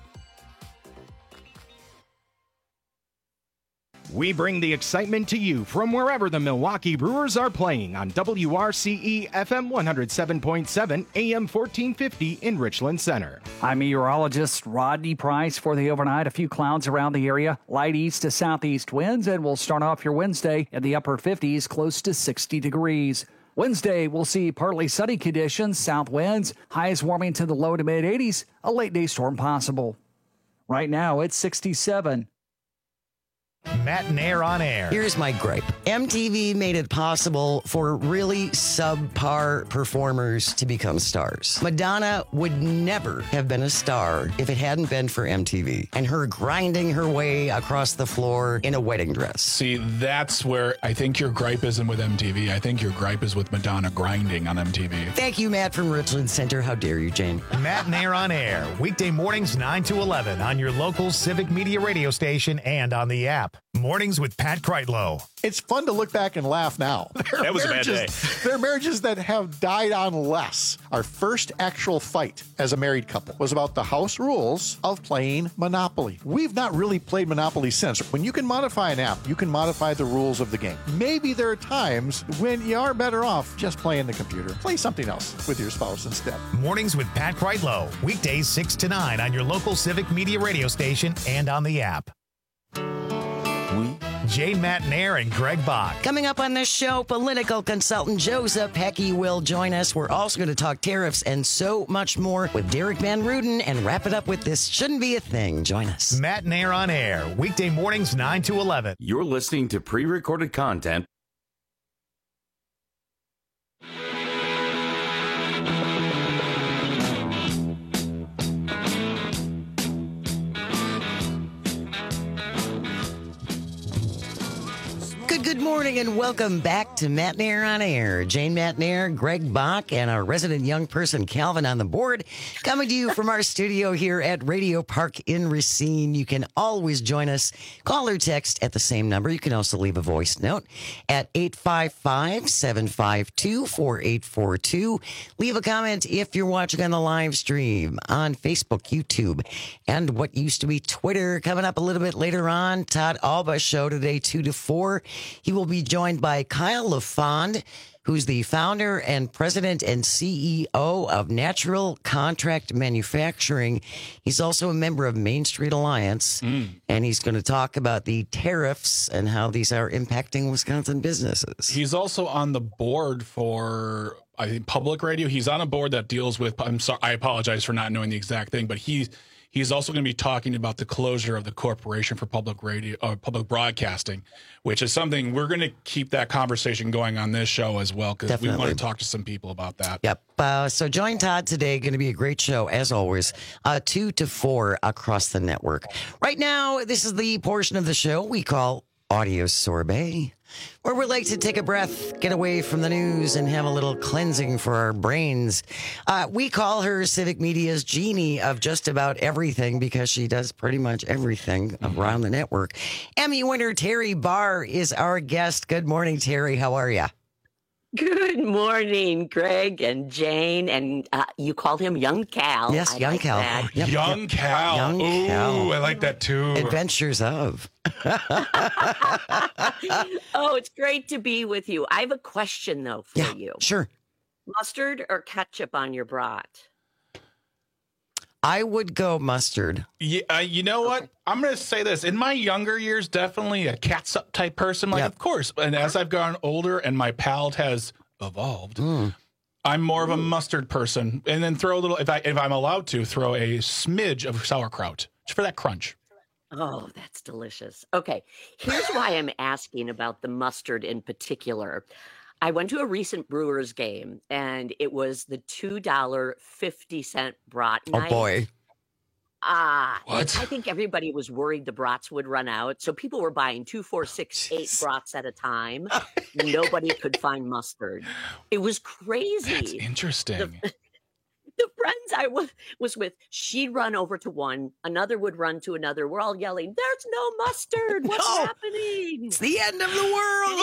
We bring the excitement to you from wherever the Milwaukee Brewers are playing on W R C E F M one oh seven point seven, A M fourteen fifty in Richland Center. I'm meteorologist Rodney Price for the overnight. A few clouds around the area, light east to southeast winds, and we'll start off your Wednesday in the upper fifties, close to sixty degrees. Wednesday, we'll see partly sunny conditions, south winds, highs warming to the low to mid eighties, a late day storm possible. Right now, it's sixty-seven. Matt Nair on air. Here's my gripe. M T V made it possible for really subpar performers to become stars. Madonna would never have been a star if it hadn't been for M T V and her grinding her way across the floor in a wedding dress. See, that's where I think your gripe isn't with M T V. I think your gripe is with Madonna grinding on M T V. Thank you, Matt from Richland Center. How dare you, Jane? Matt Nair on air. Weekday mornings nine to eleven on your local Civic Media radio station and on the app. Mornings with Pat Kreitlow. It's fun to look back and laugh now. There that was marriages, a bad day. There are marriages that have died on less. Our first actual fight as a married couple was about the house rules of playing Monopoly. We've not really played Monopoly since. When you can modify an app, you can modify the rules of the game. Maybe there are times when you are better off just playing the computer. Play something else with your spouse instead. Mornings with Pat Kreitlow. Weekdays six to nine on your local Civic Media radio station and on the app. Jane Matt Nair and Greg Bach. Coming up on this show, political consultant Joseph Hecky will join us. We're also going to talk tariffs and so much more with Derek Van Ruden and wrap it up with This Shouldn't Be a Thing. Join us. Matt Nair on air. Weekday mornings nine to eleven. You're listening to pre-recorded content. Good morning and welcome back to Matt Nair on Air. Jane Matt Nair, Greg Bach, and our resident young person, Calvin, on the board. Coming to you from our studio here at Radio Park in Racine. You can always join us. Call or text at the same number. You can also leave a voice note at eight five five, seven five two, four eight four two. Leave a comment if you're watching on the live stream on Facebook, YouTube, and what used to be Twitter. Coming up a little bit later on, Todd Alba show today, two to four. He will be joined by Kyle LaFond, who's the founder and president and C E O of Natural Contract Manufacturing. He's also a member of Main Street Alliance, mm. and he's going to talk about the tariffs and how these are impacting Wisconsin businesses. He's also on the board for, I think, public radio. He's on a board that deals with, I'm sorry, I apologize for not knowing the exact thing, but he's He's also going to be talking about the closure of the Corporation for Public Radio, uh, Public Broadcasting, which is something we're going to keep that conversation going on this show as well, because we want to talk to some people about that. Yep. Uh, so join Todd today. Going to be a great show, as always, uh, two to four across the network. Right now, this is the portion of the show we call Audio Sorbet, where we like to take a breath, get away from the news, and have a little cleansing for our brains. Uh, we call her Civic Media's genie of just about everything because she does pretty much everything mm-hmm. around the network. Emmy winner Terry Barr is our guest. Good morning, Terry. How are you? Good morning, Greg and Jane, and uh, you called him Young Cal. Yes, I Young like Cal. That. Yep, Young yep. Cal. Young Ooh, Cal. I like that too. Adventures of. Oh, it's great to be with you. I have a question, though, for yeah, you. Sure. Mustard or ketchup on your brat? I would go mustard. Yeah, uh, you know what? Okay. I'm going to say this. In my younger years, definitely a catsup type person. Like, yep. Of course. And as I've gotten older and my palate has evolved, mm. I'm more of a mustard person. And then throw a little, if, I, if I'm allowed to, throw a smidge of sauerkraut for that crunch. Oh, that's delicious. Okay, here's why I'm asking about the mustard in particular. I went to a recent Brewers game, and it was the two dollars and fifty cents brat night. Oh, boy. Ah, uh, I think everybody was worried the brats would run out, so people were buying two, four, six, eight brats at a time. Nobody could find mustard. It was crazy. That's interesting. The, the friends I was, was with, she'd run over to one, another would run to another. We're all yelling, "There's no mustard! What's no, happening? It's the end of the world!"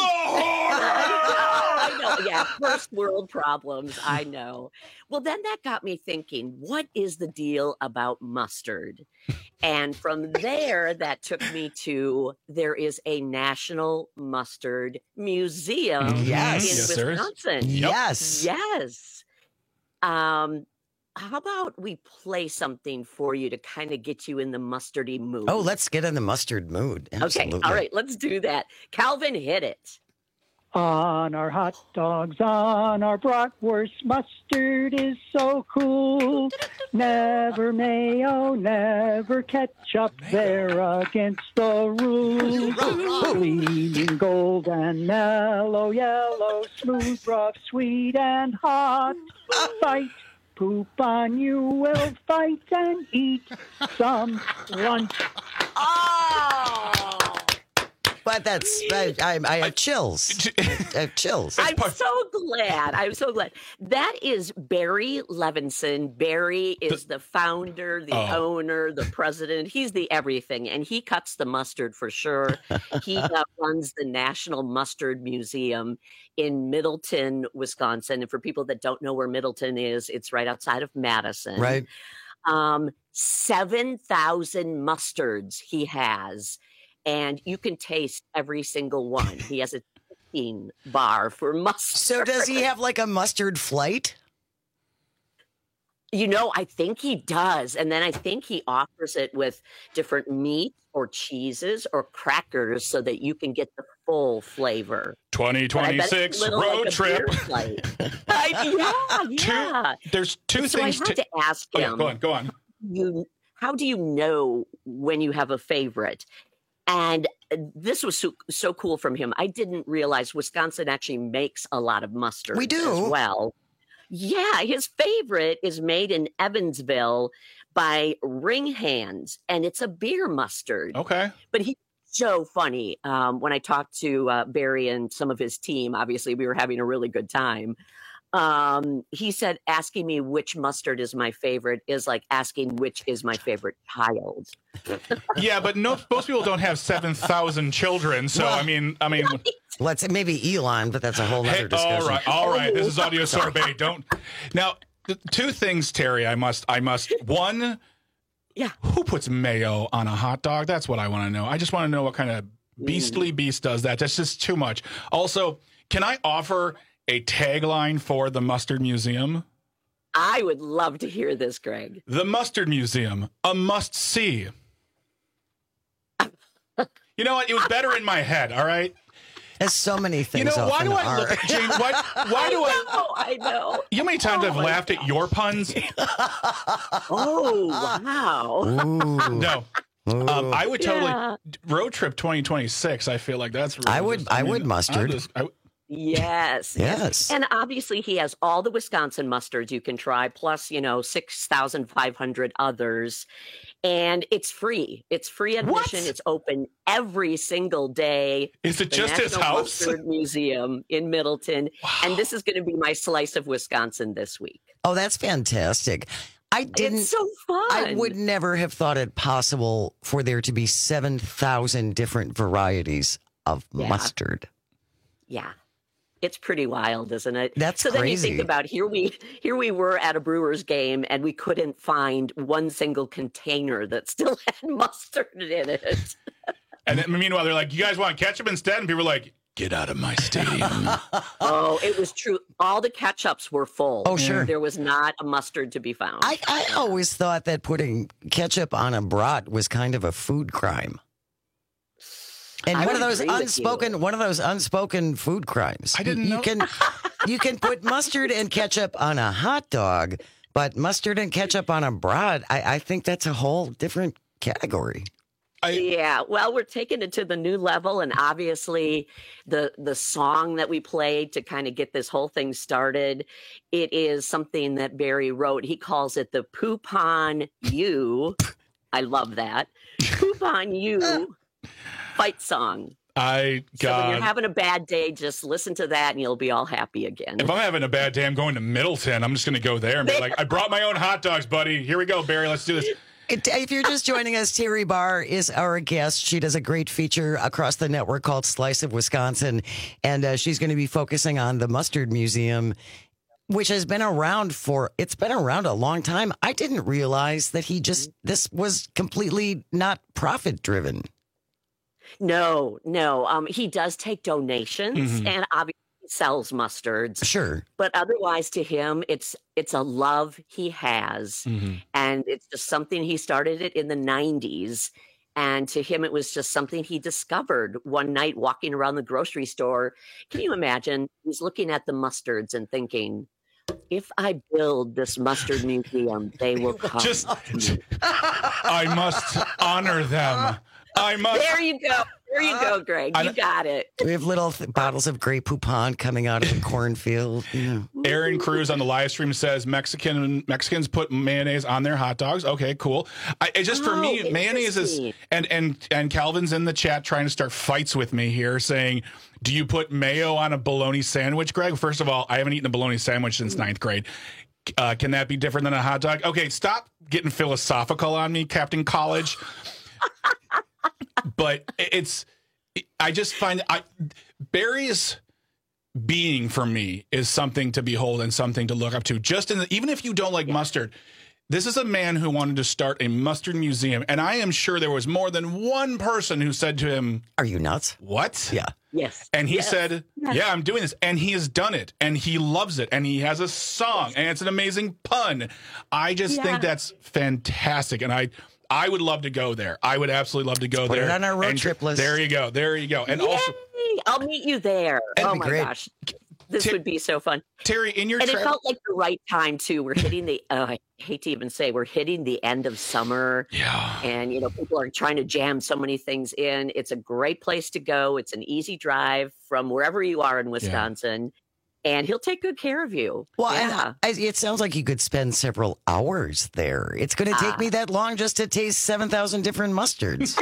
I know, I know. Yeah, first world problems, I know. Well, then that got me thinking, what is the deal about mustard? And from there, that took me to, there is a National Mustard Museum yes. in yes, Wisconsin. Yes. Yes. Um, how about we play something for you to kind of get you in the mustardy mood? Oh, let's get in the mustard mood. Absolutely. Okay, all right, let's do that. Calvin, hit it. On our hot dogs, on our bratwurst, mustard is so cool. Never mayo, never ketchup, they're against the rules. Gleaming gold and mellow yellow, smooth, rough, sweet, and hot. Fight, poop on you, will fight and eat some lunch. Oh! But that's, I, I, I have chills. I have chills. I'm so glad. I'm so glad. That is Barry Levinson. Barry is the, the founder, the oh. owner, the president. He's the everything, and he cuts the mustard for sure. He uh, runs the National Mustard Museum in Middleton, Wisconsin. And for people that don't know where Middleton is, it's right outside of Madison. Right. Um, seven thousand mustards he has. And you can taste every single one. He has a tasting bar for mustard. So does he have like a mustard flight? You know, I think he does. And then I think he offers it with different meat or cheeses or crackers so that you can get the full flavor. twenty twenty-six road like trip. I, yeah, yeah. Two, there's two so things I had to, to ask him. Oh, yeah, go on, go on. You, how do you know when you have a favorite? And this was so, so cool from him. I didn't realize Wisconsin actually makes a lot of mustard we do. as well. Yeah, his favorite is made in Evansville by Ring Hands, and it's a beer mustard. Okay. But he's so funny. Um, when I talked to uh, Barry and some of his team, obviously we were having a really good time. Um, he said asking me which mustard is my favorite is like asking which is my favorite child. Yeah, but no, most people don't have seven thousand children. So, well, I mean, I mean, let's maybe Elon, but that's a whole other hey, discussion. All right. All right. This is Audio Sorbet. Don't now two things, Terry, I must, I must, one, yeah. Who puts mayo on a hot dog? That's what I want to know. I just want to know what kind of beastly beast does that. That's just too much. Also, can I offer a tagline for the Mustard Museum? I would love to hear this, Greg. The Mustard Museum, a must see. You know what? It was better in my head, all right? There's so many things. You know, why do I are. look at Jane? Why, why do I? know, I know. You know how many times oh I've laughed God. at your puns? Oh, wow. Ooh. No. Um, I would totally yeah. road trip twenty twenty-six. I feel like that's. Really I would. Just, I, I mean, would mustard. Just, I, Yes. Yes. And obviously he has all the Wisconsin mustards you can try, plus, you know, six thousand five hundred others. And it's free. It's free admission. What? It's open every single day. Is it the just National his house? Mustard Museum in Middleton. Wow. And this is going to be my slice of Wisconsin this week. Oh, that's fantastic. I didn't. It's so fun. I would never have thought it possible for there to be seven thousand different varieties of yeah. mustard. Yeah. It's pretty wild, isn't it? That's so crazy. Then you think about here we here we were at a Brewers game and we couldn't find one single container that still had mustard in it. And then, meanwhile, they're like, "You guys want ketchup instead?" And people were like, "Get out of my stadium." Oh, it was true. All the ketchups were full. Oh, sure. There was not a mustard to be found. I, I always thought that putting ketchup on a brat was kind of a food crime. And I one of those agree with unspoken, you. one of those unspoken food crimes. I didn't you know. can, you can put mustard and ketchup on a hot dog, but mustard and ketchup on a brat, I, I think that's a whole different category. I, yeah, well, we're taking it to the new level, and obviously, the the song that we played to kind of get this whole thing started, it is something that Barry wrote. He calls it the "Poop on You." I love that. "Poop on You" fight song. I So God. when you're having a bad day, just listen to that, and you'll be all happy again. If I'm having a bad day, I'm going to Middleton. I'm just going to go there and be like, "I brought my own hot dogs, buddy. Here we go, Barry. Let's do this." If you're just joining us, Terry Barr is our guest. She does a great feature across the network called Slice of Wisconsin, and uh, she's going to be focusing on the Mustard Museum, which has been around for, it's been around a long time. I didn't realize that he just, this was completely not profit driven. No, no. Um, he does take donations, Mhm. and obviously sells mustards. Sure. But otherwise, to him, it's it's a love he has, Mhm. and it's just something he started it in the nineties, And to him, it was just something he discovered one night walking around the grocery store. Can you imagine? He's looking at the mustards and thinking, if I build this mustard museum, they will come. Just, I must honor them. I must. There you go. There you go, Greg. You got it. We have little th- bottles of Grey Poupon coming out of the cornfield. You know. Aaron Cruz on the live stream says Mexican Mexicans put mayonnaise on their hot dogs. Okay, cool. I, it just for Oh, me, mayonnaise is and and and Calvin's in the chat trying to start fights with me here, saying, "Do you put mayo on a bologna sandwich, Greg?" First of all, I haven't eaten a bologna sandwich since ninth grade. Uh, can that be different than a hot dog? Okay, stop getting philosophical on me, Captain College. But it's, I just find I Barry's being for me is something to behold and something to look up to. Just in the, even if you don't like mustard, this is a man who wanted to start a mustard museum, and I am sure there was more than one person who said to him, "Are you nuts?" What? Yeah. Yes. And he Yes. said, Yes. "Yeah, I'm doing this," and he has done it, and he loves it, and he has a song, and it's an amazing pun. I just Yeah. think that's fantastic, and I. I would love to go there. I would absolutely love to go Put there. it on our road And trip list. There you go. There you go. And Yay! also, I'll meet you there. That'd Oh be my great. gosh. This would be so fun. Terry, in your and it tra- felt like the right time too. We're hitting the uh, I hate to even say we're hitting the end of summer. Yeah. And you know, people are trying to jam so many things in. It's a great place to go. It's an easy drive from wherever you are in Wisconsin. And he'll take good care of you. Well, yeah. and I, it sounds like you could spend several hours there. It's going to take Ah. me that long just to taste seven thousand different mustards.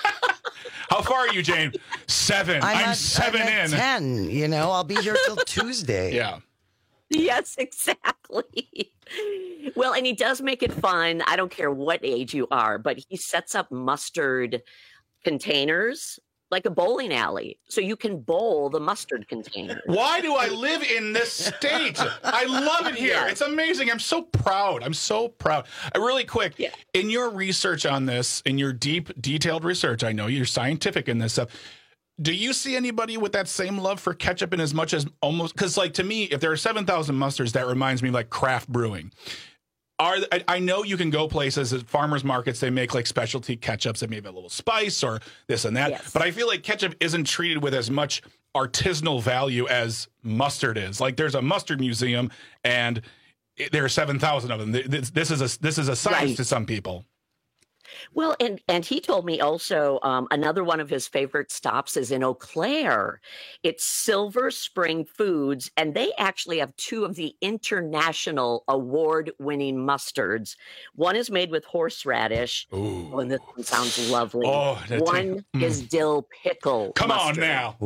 How far are you, Jane? Seven. I'm, I'm, at, seven I'm at in. ten. You know, I'll be here till Tuesday. Yeah. Yes, exactly. Well, and he does make it fun. I don't care what age you are, but he sets up mustard containers like a bowling alley. So you can bowl the mustard container. Why do I live in this state? I love it here. Yeah. It's amazing. I'm so proud. I'm so proud. Uh, really quick, Yeah. in your research on this, in your deep, detailed research, I know you're scientific in this stuff. Do you see anybody with that same love for ketchup in as much as almost? Because, like, to me, if there are seven thousand mustards, that reminds me of, like, craft brewing. Are I, I know you can go places at farmers markets, they make like specialty ketchups that maybe have a little spice or this and that. Yes. But I feel like ketchup isn't treated with as much artisanal value as mustard is. Like there's a mustard museum and it, there are seven thousand of them. This, this is a this is a science Right. to some people. Well, and and he told me also um, another one of his favorite stops is in Eau Claire. It's Silver Spring Foods, and they actually have two of the international award-winning mustards. One is made with horseradish. Ooh. Oh, and this one sounds lovely. Oh, that one ta- is dill pickle. Come mustard. on now.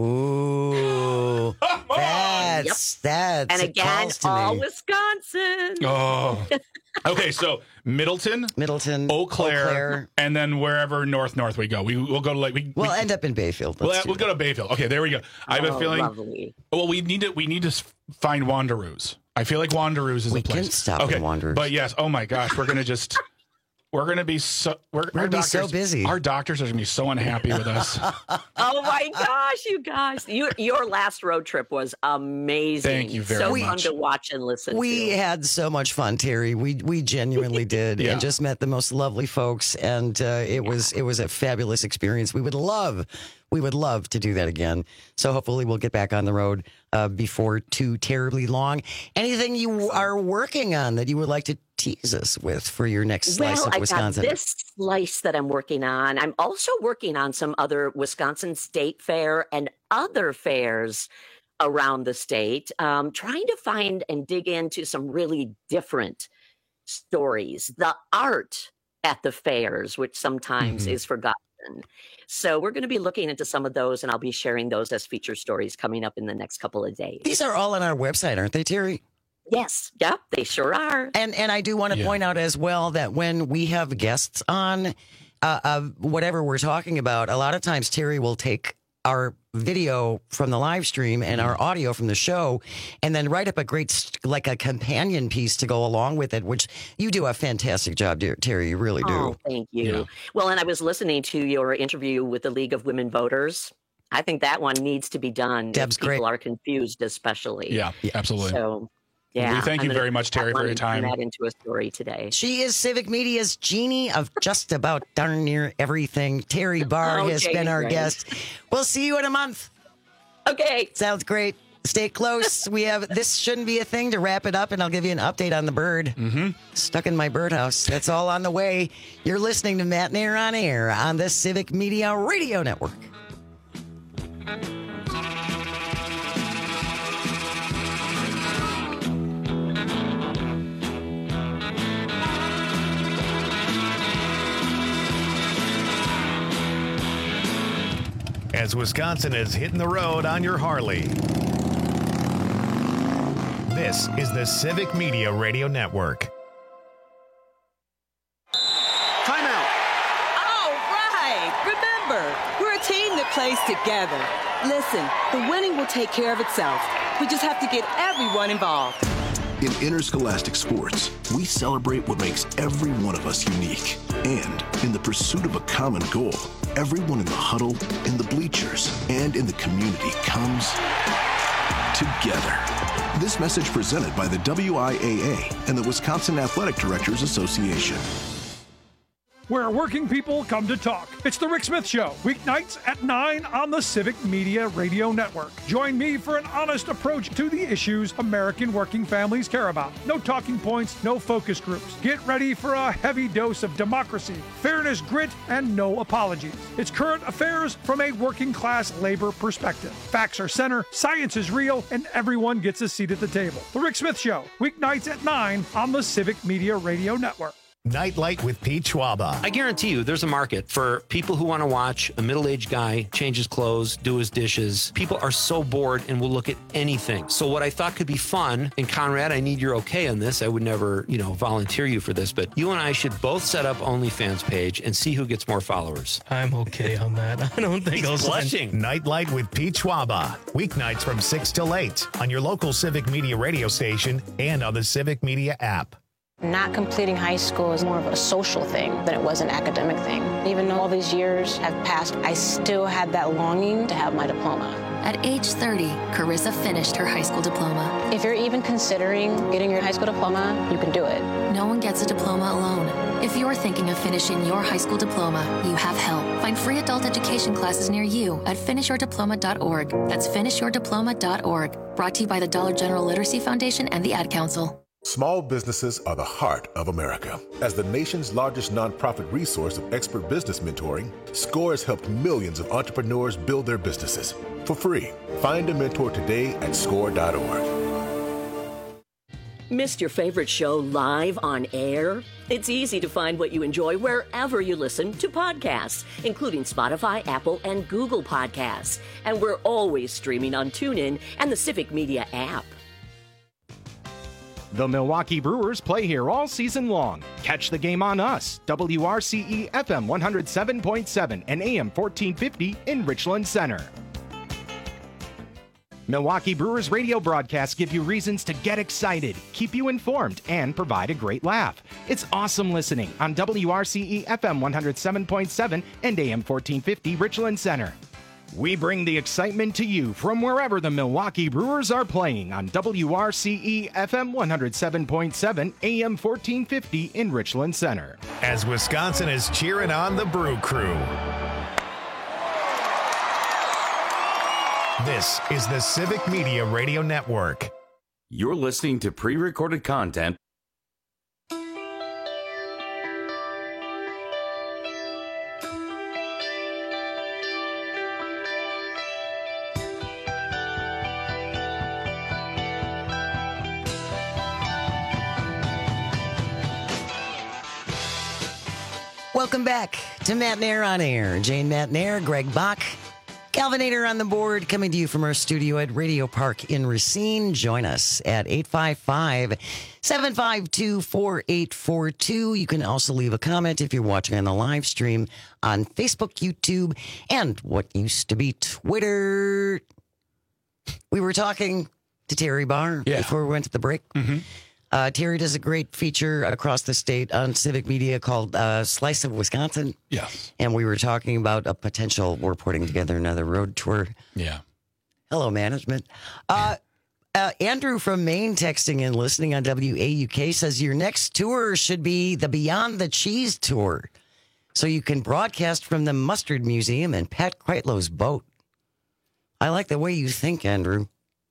Ooh, that's that's And it again, calls to all me. Wisconsin. Oh. Okay, so Middleton, Middleton, Eau Claire, Eau Claire. and then wherever north north we go. We we'll go to like we We'll we, end up in Bayfield. We'll, Let's do we'll go to Bayfield. Okay, there we go. I have a Oh, feeling. lovely. Well, we need to we need to s- find Wanderoos. I feel like Wanderoos is We a place. can stop okay, in Wanderoos. But yes, oh my gosh, we're gonna just we're gonna be so we're, We're our gonna be so doctors- busy. Our doctors are gonna be so unhappy with us. Oh my gosh, you guys! You, your last road trip was amazing. Thank you very so much. fun to watch and listen We to. had so much fun, Terry. We we genuinely did, Yeah. and just met the most lovely folks, and uh, it was it was a fabulous experience. We would love, we would love to do that again. So hopefully we'll get back on the road uh, before too terribly long. Anything you are working on that you would like to tease us with for your next slice Well, of I Wisconsin? got this slice that I'm working on. I'm also working on some other Wisconsin State Fair and other fairs around the state, um, trying to find and dig into some really different stories. The art at the fairs, which sometimes Mm-hmm. is forgotten. So we're going to be looking into some of those, and I'll be sharing those as feature stories coming up in the next couple of days. These are all on our website, aren't they, Terry? Yes, yep, they sure are. And and I do want to Yeah. point out as well that when we have guests on, uh, uh, whatever we're talking about, a lot of times Terry will take our video from the live stream and our audio from the show, and then write up a great st- like a companion piece to go along with it. Which you do a fantastic job, dear Terry. You really do. Oh, thank you. Yeah. Well, and I was listening to your interview with the League of Women Voters. I think that one needs to be done. if Deb's people great. are confused, especially. Yeah, absolutely. So Yeah, we thank I'm you gonna- very much, Terry, I for wanna your time. Turn that into a story today. She is Civic Media's genie of just about darn near everything. Terry Barr Oh, has Jane been our Grey. guest. We'll see you in a month. Okay. Sounds great. Stay close. We have this shouldn't be a thing to wrap it up, and I'll give you an update on the bird. Mm-hmm. Stuck in my birdhouse. That's all on the way. You're listening to Matt Nair on Air on the Civic Media Radio Network. As Wisconsin is hitting the road on your Harley. This is the Civic Media Radio Network. Timeout. All right. Remember, we're a team that plays together. Listen, the winning will take care of itself. We just have to get everyone involved. In interscholastic sports, we celebrate what makes every one of us unique. And in the pursuit of a common goal, everyone in the huddle, in the bleachers, and in the community comes together. This message presented by the W I A A and the Wisconsin Athletic Directors Association. Where working people come to talk. It's the Rick Smith Show, weeknights at nine on the Civic Media Radio Network. Join me for an honest approach to the issues American working families care about. No talking points, no focus groups. Get ready for a heavy dose of democracy, fairness, grit, and no apologies. It's current affairs from a working class labor perspective. Facts are center, science is real, and everyone gets a seat at the table. The Rick Smith Show, weeknights at nine on the Civic Media Radio Network. Nightlight with Pete Schwaba. I guarantee you there's a market for people who want to watch a middle-aged guy change his clothes, do his dishes. People are so bored and will look at anything. So what I thought could be fun, and Conrad, I need your okay on this. I would never, you know, volunteer you for this, but you and I should both set up OnlyFans page and see who gets more followers. I'm okay on that. I don't think I'll blushing. Nightlight with Pete Schwaba. Weeknights from six till eight on your local Civic Media radio station and on the Civic Media app. Not completing high school is more of a social thing than it was an academic thing. Even though all these years have passed, I still had that longing to have my diploma. At age thirty, Carissa finished her high school diploma. If you're even considering getting your high school diploma, you can do it. No one gets a diploma alone. If you're thinking of finishing your high school diploma, you have help. Find free adult education classes near you at finish your diploma dot org. That's finish your diploma dot org. Brought to you by the Dollar General Literacy Foundation and the Ad Council. Small businesses are the heart of America. As the nation's largest nonprofit resource of expert business mentoring, SCORE has helped millions of entrepreneurs build their businesses for free. Find a mentor today at score dot org. Missed your favorite show live on air? It's easy to find what you enjoy wherever you listen to podcasts, including Spotify, Apple, and Google Podcasts. And we're always streaming on TuneIn and the Civic Media app. The Milwaukee Brewers play here all season long. Catch the game on us, W R C E F M one oh seven point seven and A M fourteen fifty in Richland Center. Milwaukee Brewers radio broadcasts give you reasons to get excited, keep you informed, and provide a great laugh. It's awesome listening on W R C E F M one oh seven point seven and A M fourteen fifty Richland Center. We bring the excitement to you from wherever the Milwaukee Brewers are playing on W R C E F M one oh seven point seven A M fourteen fifty in Richland Center. As Wisconsin is cheering on the Brew Crew. This is the Civic Media Radio Network. You're listening to pre-recorded content. Welcome back to Matt Nair on Air. Jane Matt Nair, Greg Bach, Calvinator on the board, coming to you from our studio at Radio Park in Racine. Join us at eight five five, seven five two, four eight four two. You can also leave a comment if you're watching on the live stream on Facebook, YouTube, and what used to be Twitter. We were talking to Terry Barr yeah. before we went to the break. Mm-hmm. Uh, Terry does a great feature across the state on Civic Media called uh, Slice of Wisconsin. Yes. And we were talking about a potential, we're putting together another road tour. Yeah. Hello, management. Uh, Uh, Andrew from Maine texting and listening on W A U K says your next tour should be the Beyond the Cheese tour, so you can broadcast from the Mustard Museum and Pat Kreitlow's boat. I like the way you think, Andrew.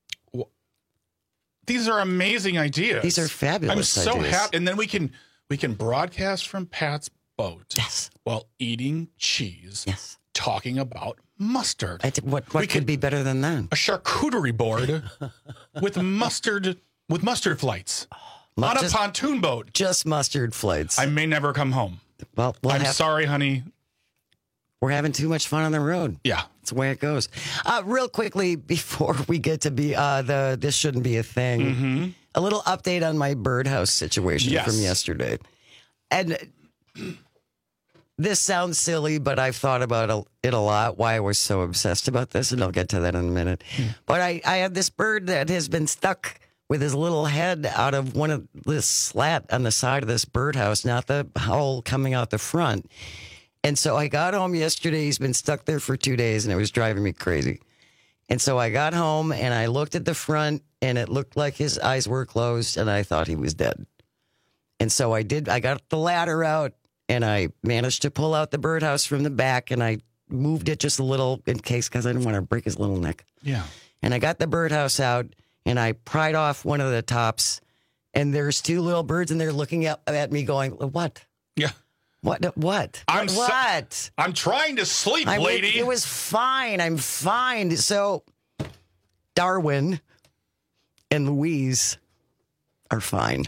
These are amazing ideas. These are fabulous I'm so ideas. happy. And then we can we can broadcast from Pat's boat. Yes. While eating cheese. Yes. Talking about mustard. I, what what we could be better than that? A charcuterie board with mustard with mustard flights Mu- on a just- pontoon boat. Just mustard flights. I may never come home. Well, we'll I'm have- sorry, honey. We're having too much fun on the road. Yeah. That's the way it goes. Uh, real quickly, before we get to be uh, the this shouldn't be a thing, Mm-hmm. a little update on my birdhouse situation Yes. from yesterday. And this sounds silly, but I've thought about it a lot, why I was so obsessed about this, and I'll get to that in a minute. But I, I have this bird that has been stuck with his little head out of one of this slat on the side of this birdhouse, not the hole coming out the front. And so I got home yesterday. He's been stuck there for two days, and it was driving me crazy. And so I got home, and I looked at the front, and it looked like his eyes were closed, and I thought he was dead. And so I did. I got the ladder out, and I managed to pull out the birdhouse from the back, and I moved it just a little in case, because I didn't want to break his little neck. Yeah. And I got the birdhouse out, and I pried off one of the tops, and there's two little birds, and they're looking up at me going, what? Yeah. What? What? I'm so- what? I'm trying to sleep, I lady. went- it was fine. I'm fine. So Darwin and Louise are fine.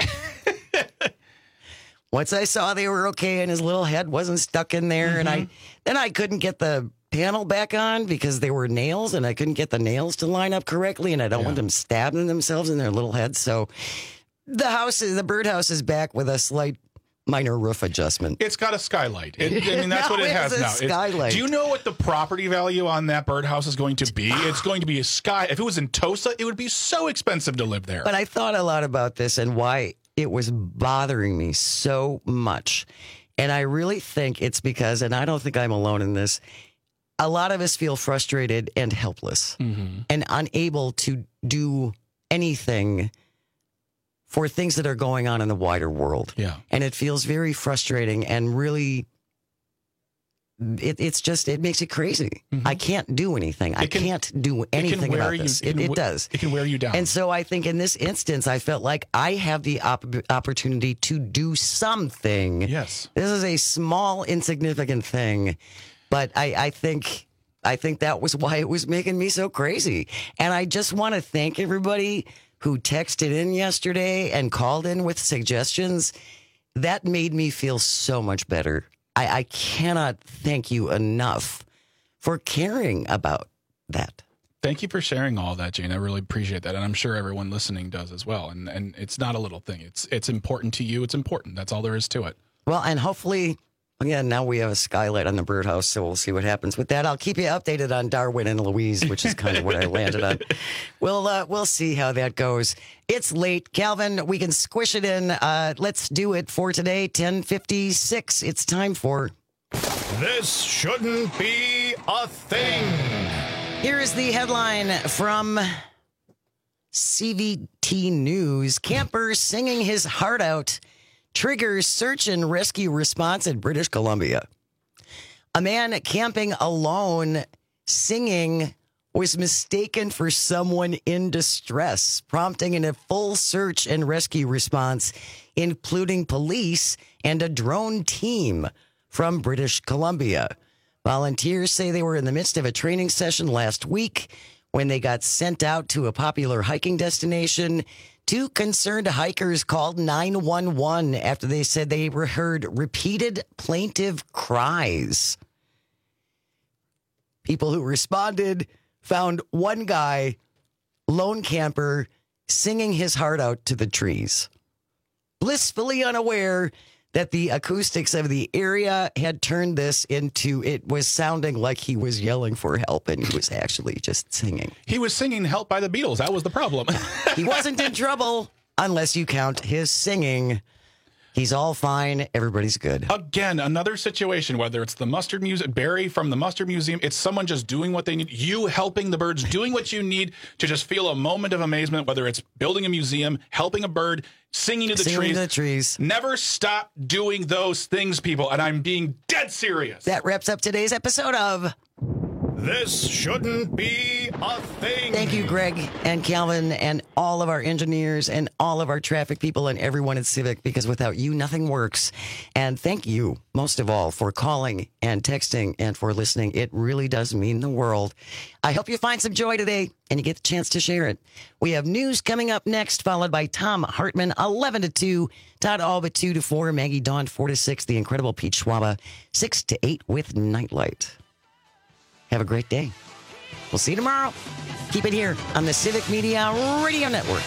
Once I saw they were okay and his little head wasn't stuck in there, Mm-hmm. and I then I couldn't get the panel back on because there were nails, and I couldn't get the nails to line up correctly, and I don't want them stabbing themselves in their little heads. So the house is the birdhouse is back with a slight minor roof adjustment. It's got a skylight. It, I mean, that's Now what it it has has a now. It's- skylight. do you know what the property value on that birdhouse is going to be? It's going to be a sky. If it was in Tosa, it would be so expensive to live there. But I thought a lot about this and why it was bothering me so much. And I really think it's because, and I don't think I'm alone in this, a lot of us feel frustrated and helpless Mm-hmm. and unable to do anything for things that are going on in the wider world. Yeah. And it feels very frustrating and really, it, it's just, it makes it crazy. I can't do anything. I It can- can't do it can anything wear about you- this. it It, can it we- does. it can wear you down. And so I think in this instance, I felt like I have the op- opportunity to do something. Yes. This is a small, insignificant thing, but I, I think I think that was why it was making me so crazy. And I just want to thank everybody who texted in yesterday and called in with suggestions. That made me feel so much better. I, I cannot thank you enough for caring about that. Thank you for sharing all that, Jane. I really appreciate that, and I'm sure everyone listening does as well. And and it's not a little thing. It's it's important to you. It's important. That's all there is to it. Well, and hopefully, again, now we have a skylight on the birdhouse, so we'll see what happens with that. I'll keep you updated on Darwin and Louise, which is kind of what I landed on. We'll uh, we'll see how that goes. It's late, Calvin. We can squish it in. Uh, let's do it for today, ten fifty-six. It's time for This Shouldn't Be a Thing. Here is the headline from C V T News. Camper singing his heart out triggers search and rescue response in British Columbia. A man camping alone singing was mistaken for someone in distress, prompting in a full search and rescue response, including police and a drone team from British Columbia. Volunteers say they were in the midst of a training session last week when they got sent out to a popular hiking destination. Two concerned hikers called nine one one after they said they were heard repeated plaintive cries. People who responded found one guy, lone camper, singing his heart out to the trees, blissfully unaware that the acoustics of the area had turned this into, it was sounding like he was yelling for help, and he was actually just singing. He was singing Help by the Beatles. That was the problem. He wasn't in trouble unless you count his singing. He's all fine. Everybody's good. Again, another situation, whether it's the Mustard Museum, Barry from the Mustard Museum, it's someone just doing what they need. You helping the birds, doing what you need to just feel a moment of amazement, whether it's building a museum, helping a bird, singing to the Singing trees. to the trees. Never stop doing those things, people. And I'm being dead serious. That wraps up today's episode of This Shouldn't Be a Thing. Thank you, Greg and Calvin and all of our engineers and all of our traffic people and everyone at Civic, because without you, nothing works. And thank you, most of all, for calling and texting and for listening. It really does mean the world. I hope you find some joy today and you get the chance to share it. We have news coming up next, followed by Tom Hartman, eleven to two, Todd Alba, two to four, Maggie Dawn, four to six, the incredible Pete Schwaba, six to eight with Nightlight. Have a great day. We'll see you tomorrow. Keep it here on the Civic Media Radio Network.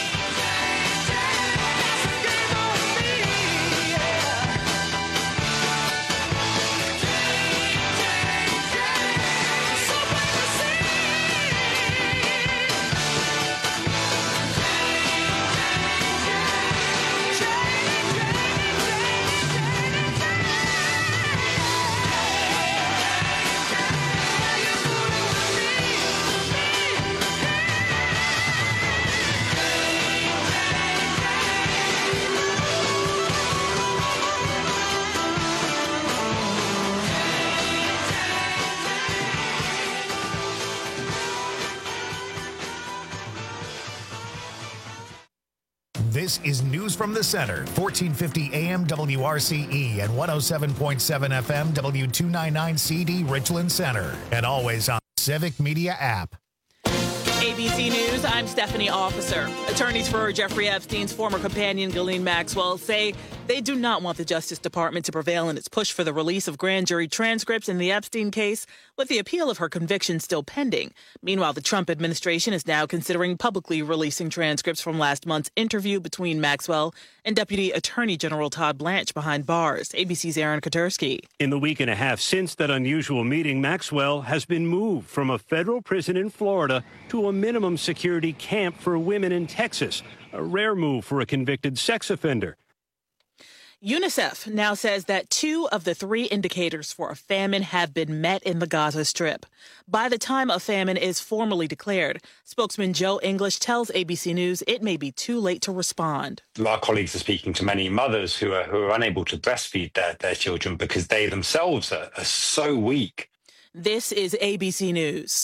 This is News from the Center, fourteen fifty A M W R C E and one oh seven point seven F M W two ninety-nine C D Richland Center, and always on the Civic Media app. A B C News, I'm Stephanie Officer. Attorneys for Jeffrey Epstein's former companion, Ghislaine Maxwell, say they do not want the Justice Department to prevail in its push for the release of grand jury transcripts in the Epstein case, with the appeal of her conviction still pending. Meanwhile, the Trump administration is now considering publicly releasing transcripts from last month's interview between Maxwell and Deputy Attorney General Todd Blanche behind bars. A B C's Aaron Katersky. In the week and a half since that unusual meeting, Maxwell has been moved from a federal prison in Florida to a minimum security camp for women in Texas, a rare move for a convicted sex offender. UNICEF now says that two of the three indicators for a famine have been met in the Gaza Strip. By the time a famine is formally declared, spokesman Joe English tells A B C News it may be too late to respond. Our colleagues are speaking to many mothers who are, who are unable to breastfeed their, their children because they themselves are, are so weak. This is A B C News.